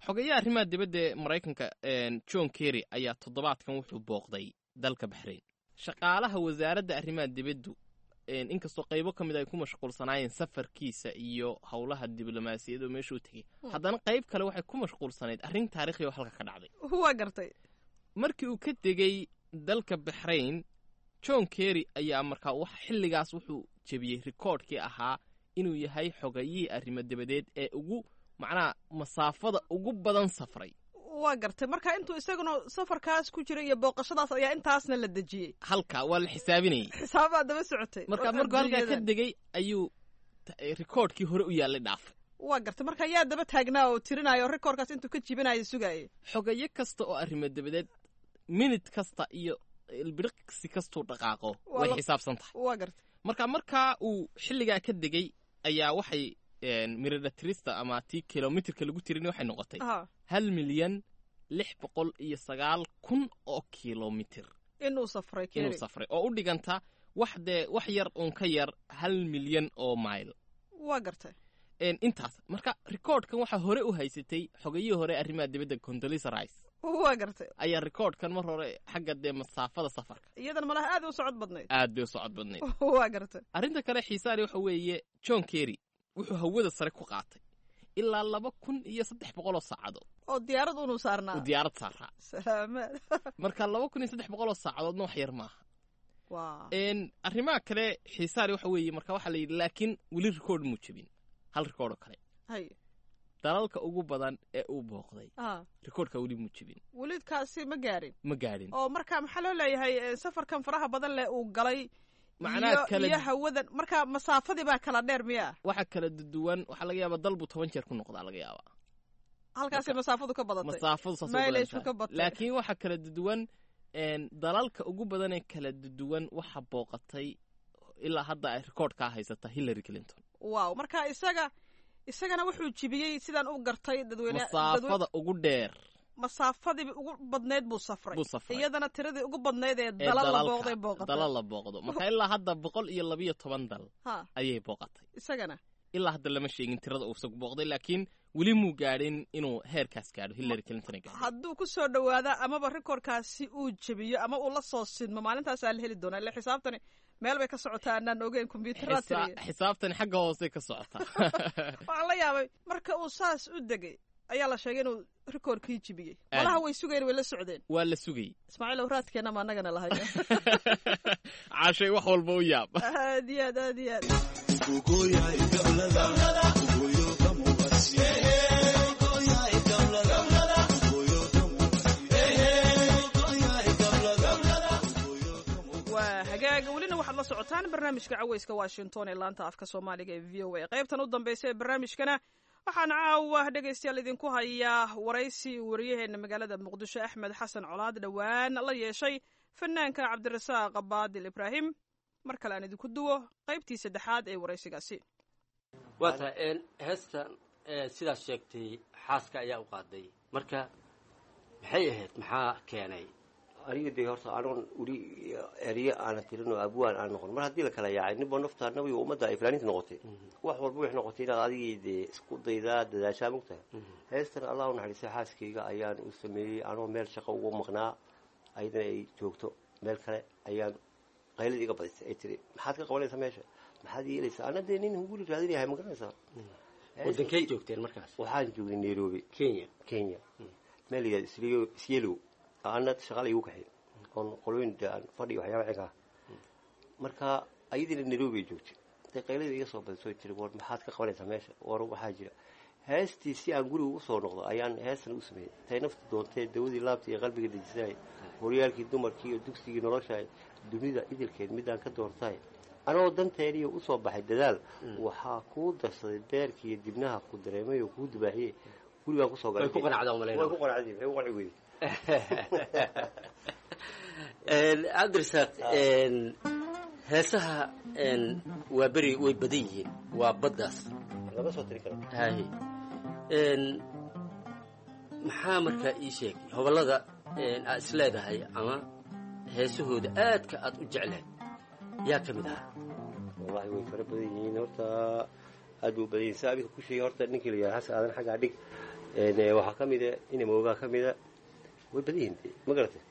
xogayaha arrimaha dibadda ee maraykanka john kerry ayaa toddobaadkan wuxuu booqday dalka baxrayn shaqaalaha wasaaradda arrimaha dibaddu inkastoo qaybo ka mid ay ku mashquulsanaayeen safarkiisa iyo howlaha diblomaasiyadda oo meeshuu tegey haddana qayb kale waxay ku mashquulsanayd arrin taariikhi oo halka ka dhacday waa gartay markii uu ka degey dalka baxrayn john kerry ayaa markaa xilligaas wuxuu jebiyey rikoodhkii ahaa inuu yahay xogayihii arrimo dabadeed ee ugu macnaha masaafada ugu badan safray waa gartay marka intuu isaguna safarkaas ku jiray iyo booqashadaas ayaa intaasna la dejiyey halka waa la xisaabinayay xisaabaad daba socotay marka markuu halkaa ka degey ayuu rikoodhkii hore u yaallay dhaafay waa gartay marka yaa daba taagnaa oo tirinayo rikoodhkaas intuu ka jibinayo sugaayay xogayo kasta oo arrimo dabadeed minid kasta iyo ilbiriqsi kastuu dhaqaaqo way xisaabsan tahay waa gartay markaa uu xilligaa ka degey ayaa waxay miradhatirista ama tii kilomitirka lagu tirin waxay noqotay 1,609,000 oo kilomitir inuu safray oo u dhiganta wax yar uun ka yar 1 milyan oo mayl waa gartay intaas marka rikoodhkan waxaa hore u haysatay xogayihii hore arrimaha dibadda Condoleezza Rice waa gartay ayaa rikoodhkan mar hore xagga masaafada safarka iyadana malaha aad u socod badnayd waa gartay arrinta kale xiisaani waxa weeye John Kerry wuxuu hawada sare ku qaatay ilaa 2,300 saacadood oo diyaarad unu saarnaa salaamaad marka 2,300 saacadoodna wax yar maaha arrimaha kale xiisaani waxa weeye marka waxaa la yidhi laakiin weli rikoodh muu jebin hal rikoodh oo kale dalalka ugu badan ee uu booqday rikoodhka weli muu jebin welidkaasi ma gaadhin oo marka maxaa loo leeyahay safarkan faraha badan leh uu galay iyo hawadan marka masaafadii baa kala dheer miyaa waxa kala duwan waxaa laga yaabaa dalbu 10 jeer ku noqdaa laga yaabaa halkaasay masaafadu ka badatay laakiin waxa kala duwan dalalka ugu badan ee kala duwan waxa booqatay ilaa hadda ay rikoodhkaa haysata Hillary Clinton wow marka isagana wuxuu jibiyey sidaan u gartay masaafada ugu dheer masaafadii ugu badneed buu safray iyadana tiradii ugu badneed ee dalal la booqdo marka ilaa hadda 112 dal ayay booqatay isagana ilaa hadda lama sheegin tirada uu isagu booqday laakiin weli muu gaadhin inuu heerkaas gaadho Hillary Clinton hadduu ku soo dhawaada amaba rikoodhkaasi uu jebiyo ama uu la soo sidmo maalintaasaa la heli doonaa ile xisaabtani meel bay ka socotaa anaan ogeyn kombiyuutarada tiriya xisaabtani xagga hoose ka socotaa waxaan la yaabay marka uu saas u degay ayaa la sheegay inuu rikoodhkii jibiyey malaha way sugayeen way la socdeen waa la sugayey ismaaciil awraadkeena ma annagana lahay caashay wax walba u yaab aad iyo aad waa hagaaga welina waxaad la socotaan barnaamijka caweyska washington ee laanta afka soomaaliga ee v o a qaybtan u dambaysa ee barnaamijkana waxaan caawa dhegaystayaal idinku hayaa waraysi wariyaheenna magaalada muqdisho axmed xasan colaad dhowaan la yeeshay fanaanka cabdirasaaq baadil ibraahim mar kale aan idinku duwo qaybtii saddexaad ee waraysigaasi waa tahay heestan sidaad sheegtay xaaska ayaa u qaaday marka maxay ahayd maxaa keenay aniga dee horta anoon weli erye aanan tirin oo abwaan aan noqon mar haddii la kala yaacay ninba naftaana way ummadda ay fanaaniinta noqotay wax walba waxay noqotay inaad adigii dee isku daydaa dadaashaa mogtahay heestan allah u naxariistay xaaskayga ayaan u sameeyey anoo meel shaqo ugu maqnaa ayadana ay joogto meel kale ayaan qaylada iga badisay ay tiri maxaad ka qabanaysaa meesha maxaad yeelaysaa ana dee nin hunguli raadinayahay ma garanaysaa wadankay joogteen markaas waxaan joognay Nairobi Kenya meel yar isyeelow ana shaqaale igu kaxay oon qolooyin aan fadhi waxyaabo ciga marka ayadina Nairobi joogtay tay qaylada iga soo badisay tiri war maxaad ka qabanaysaa meesha war waxaa jira heestii si aan guriga u soo noqdo ayaan heestan u sameeyay tay nafta doontay dawadii laabta iyo qalbiga dejisay horyaalkii dumarkii iyo dugsigii nolosha dunida idilkeed midaan ka doortay anoo danteeniyo u soo baxay dadaal waxaa ku darsaday beerkii iyo dibnaha ku dareemay oo ku dubaaxiyay guriga ku soo galay ku qanacday way ku qanacday way qanci weeyay cabdirasaaq heesaha waa beri way badan yihiin waa baddaas lama soo tiri karo maxaa markaa ii sheeg hobollada aad is leedahay ama heesahooda aadka aad u jeclahay yaa ka mid ahaa wallahi way fara badan yihiin horta aad u badan yihiin saa adiga ku sheegay horta ninkii la yidhaha hase aadan xaggaa dhig waxaa ka mida inamoogaa ka mida way badan yihiin ma garatay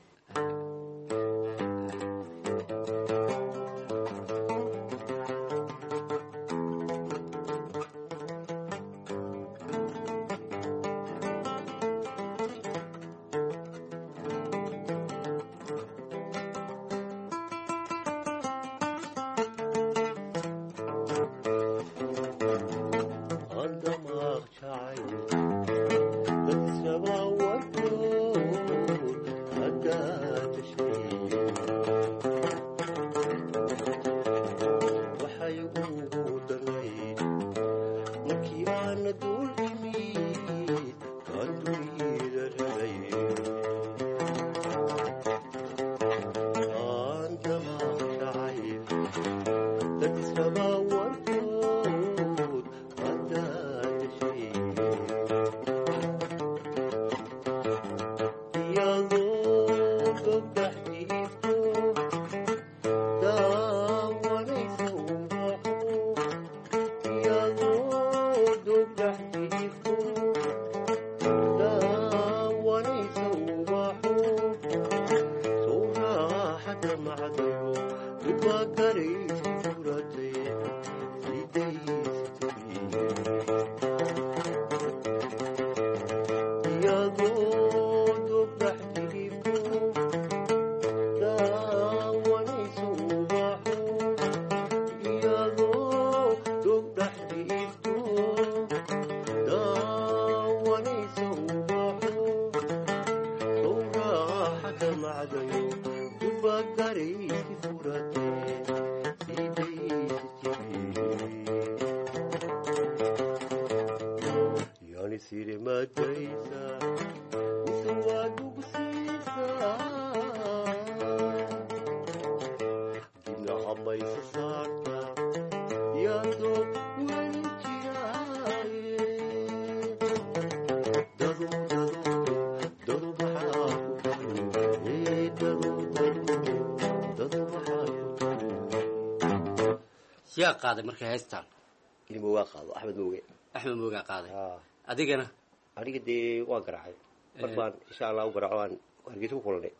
yaa qaaday markay haystaan ilmoogaa qaado axmed moogaa qaaday adigana aniga dee waan garaacay mar baan insha allah u garaaco aan hargeysa ku kulanay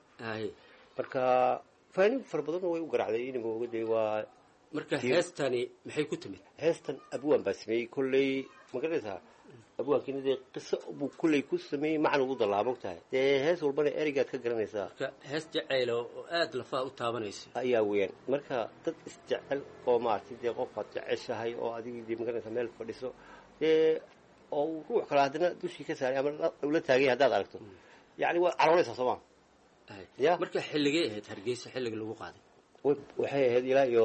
marka faanin fara badanna way u garaacday ilmooga dee waa marka heestani maxay ku timid heestan abwaan baa sameeyey kolley ma garanaysaa abwaankiina dee qiso buu kolley ku sameeyey macna ugu dallaa mogtahay dee hees walbana ereygaad ka garanaysaa marka hees jaceylo oo aad lafaha u taabanayso ayaa weeyaan marka dad isjecel oo maaragtay dee qofaad jeceshahay oo adigii dee magaranaysaa meel fadhiso dee oo ruux kale haddana dushii ka saaray ama ula taagay haddaad aragto yacni waa caroonaysaa sooma ya marka xilligay ahayd hargeysa xilliga lagu qaaday waxay ahayd ilaa iyo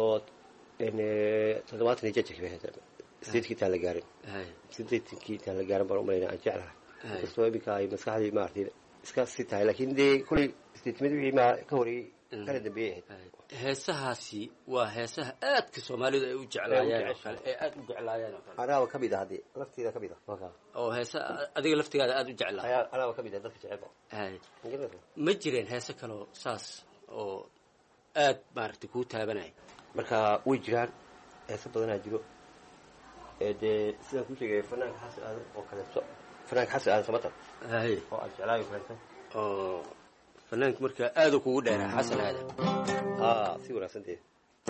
70 jajak bay ahayd sideedkii intaan la gaarin sideedkii intaan la gaarin baan umalaynaa aan jeclahay inkastoo iminka ay maskaxdii maaragtay iska sii tahay laakiin dee kolley sideednimadii wixii maa ka horeeyey kana dambeeyey ahayd heesahaasi waa heesaha aadka soomaalidu ay u jeclaayeen oo kale ee aad u jeclaayeen oo kale anaaba ka mid ah haddii lafteeda ka mid ah oo heesa adiga laftigaada aad u jeclaa anaaba ka mid ah dadka jecel ma jireen heese kaloo saas oo aad maaragtay kuu taabanaya marka way jiraan heese badanaa jiro dee sidaan kuu sheegay fanaanka xasan aadan oo kaleeto fanaanka xasan aadan samatar oo aan jeclaayo kaleeto oo fanaanka marka aada kugu dheeraa xasan aadan si wanaagsan dee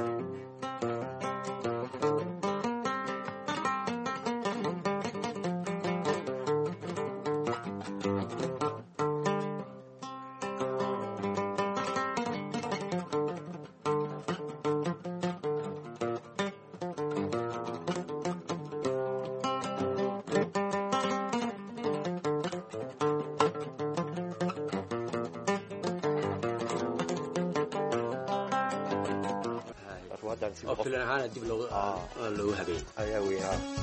oo filan ahaana dib loogu habeeyey ayaa wey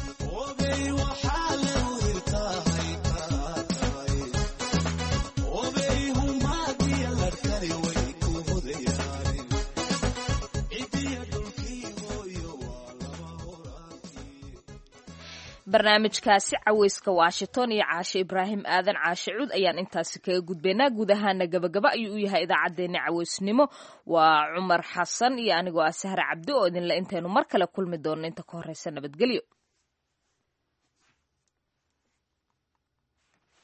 barnaamijkaasi caweyska washington iyo caashe ibraahim aadan caashe cuud ayaan intaasi kaga gudbaynaa guud ahaana gabagaba ayuu u yahay idaacaddeenna caweysnimo waa cumar xasan iyo anigoo ah sahre cabdi oo idinle intaynu mar kale kulmi doonno inta ka horreysa nabadgelyo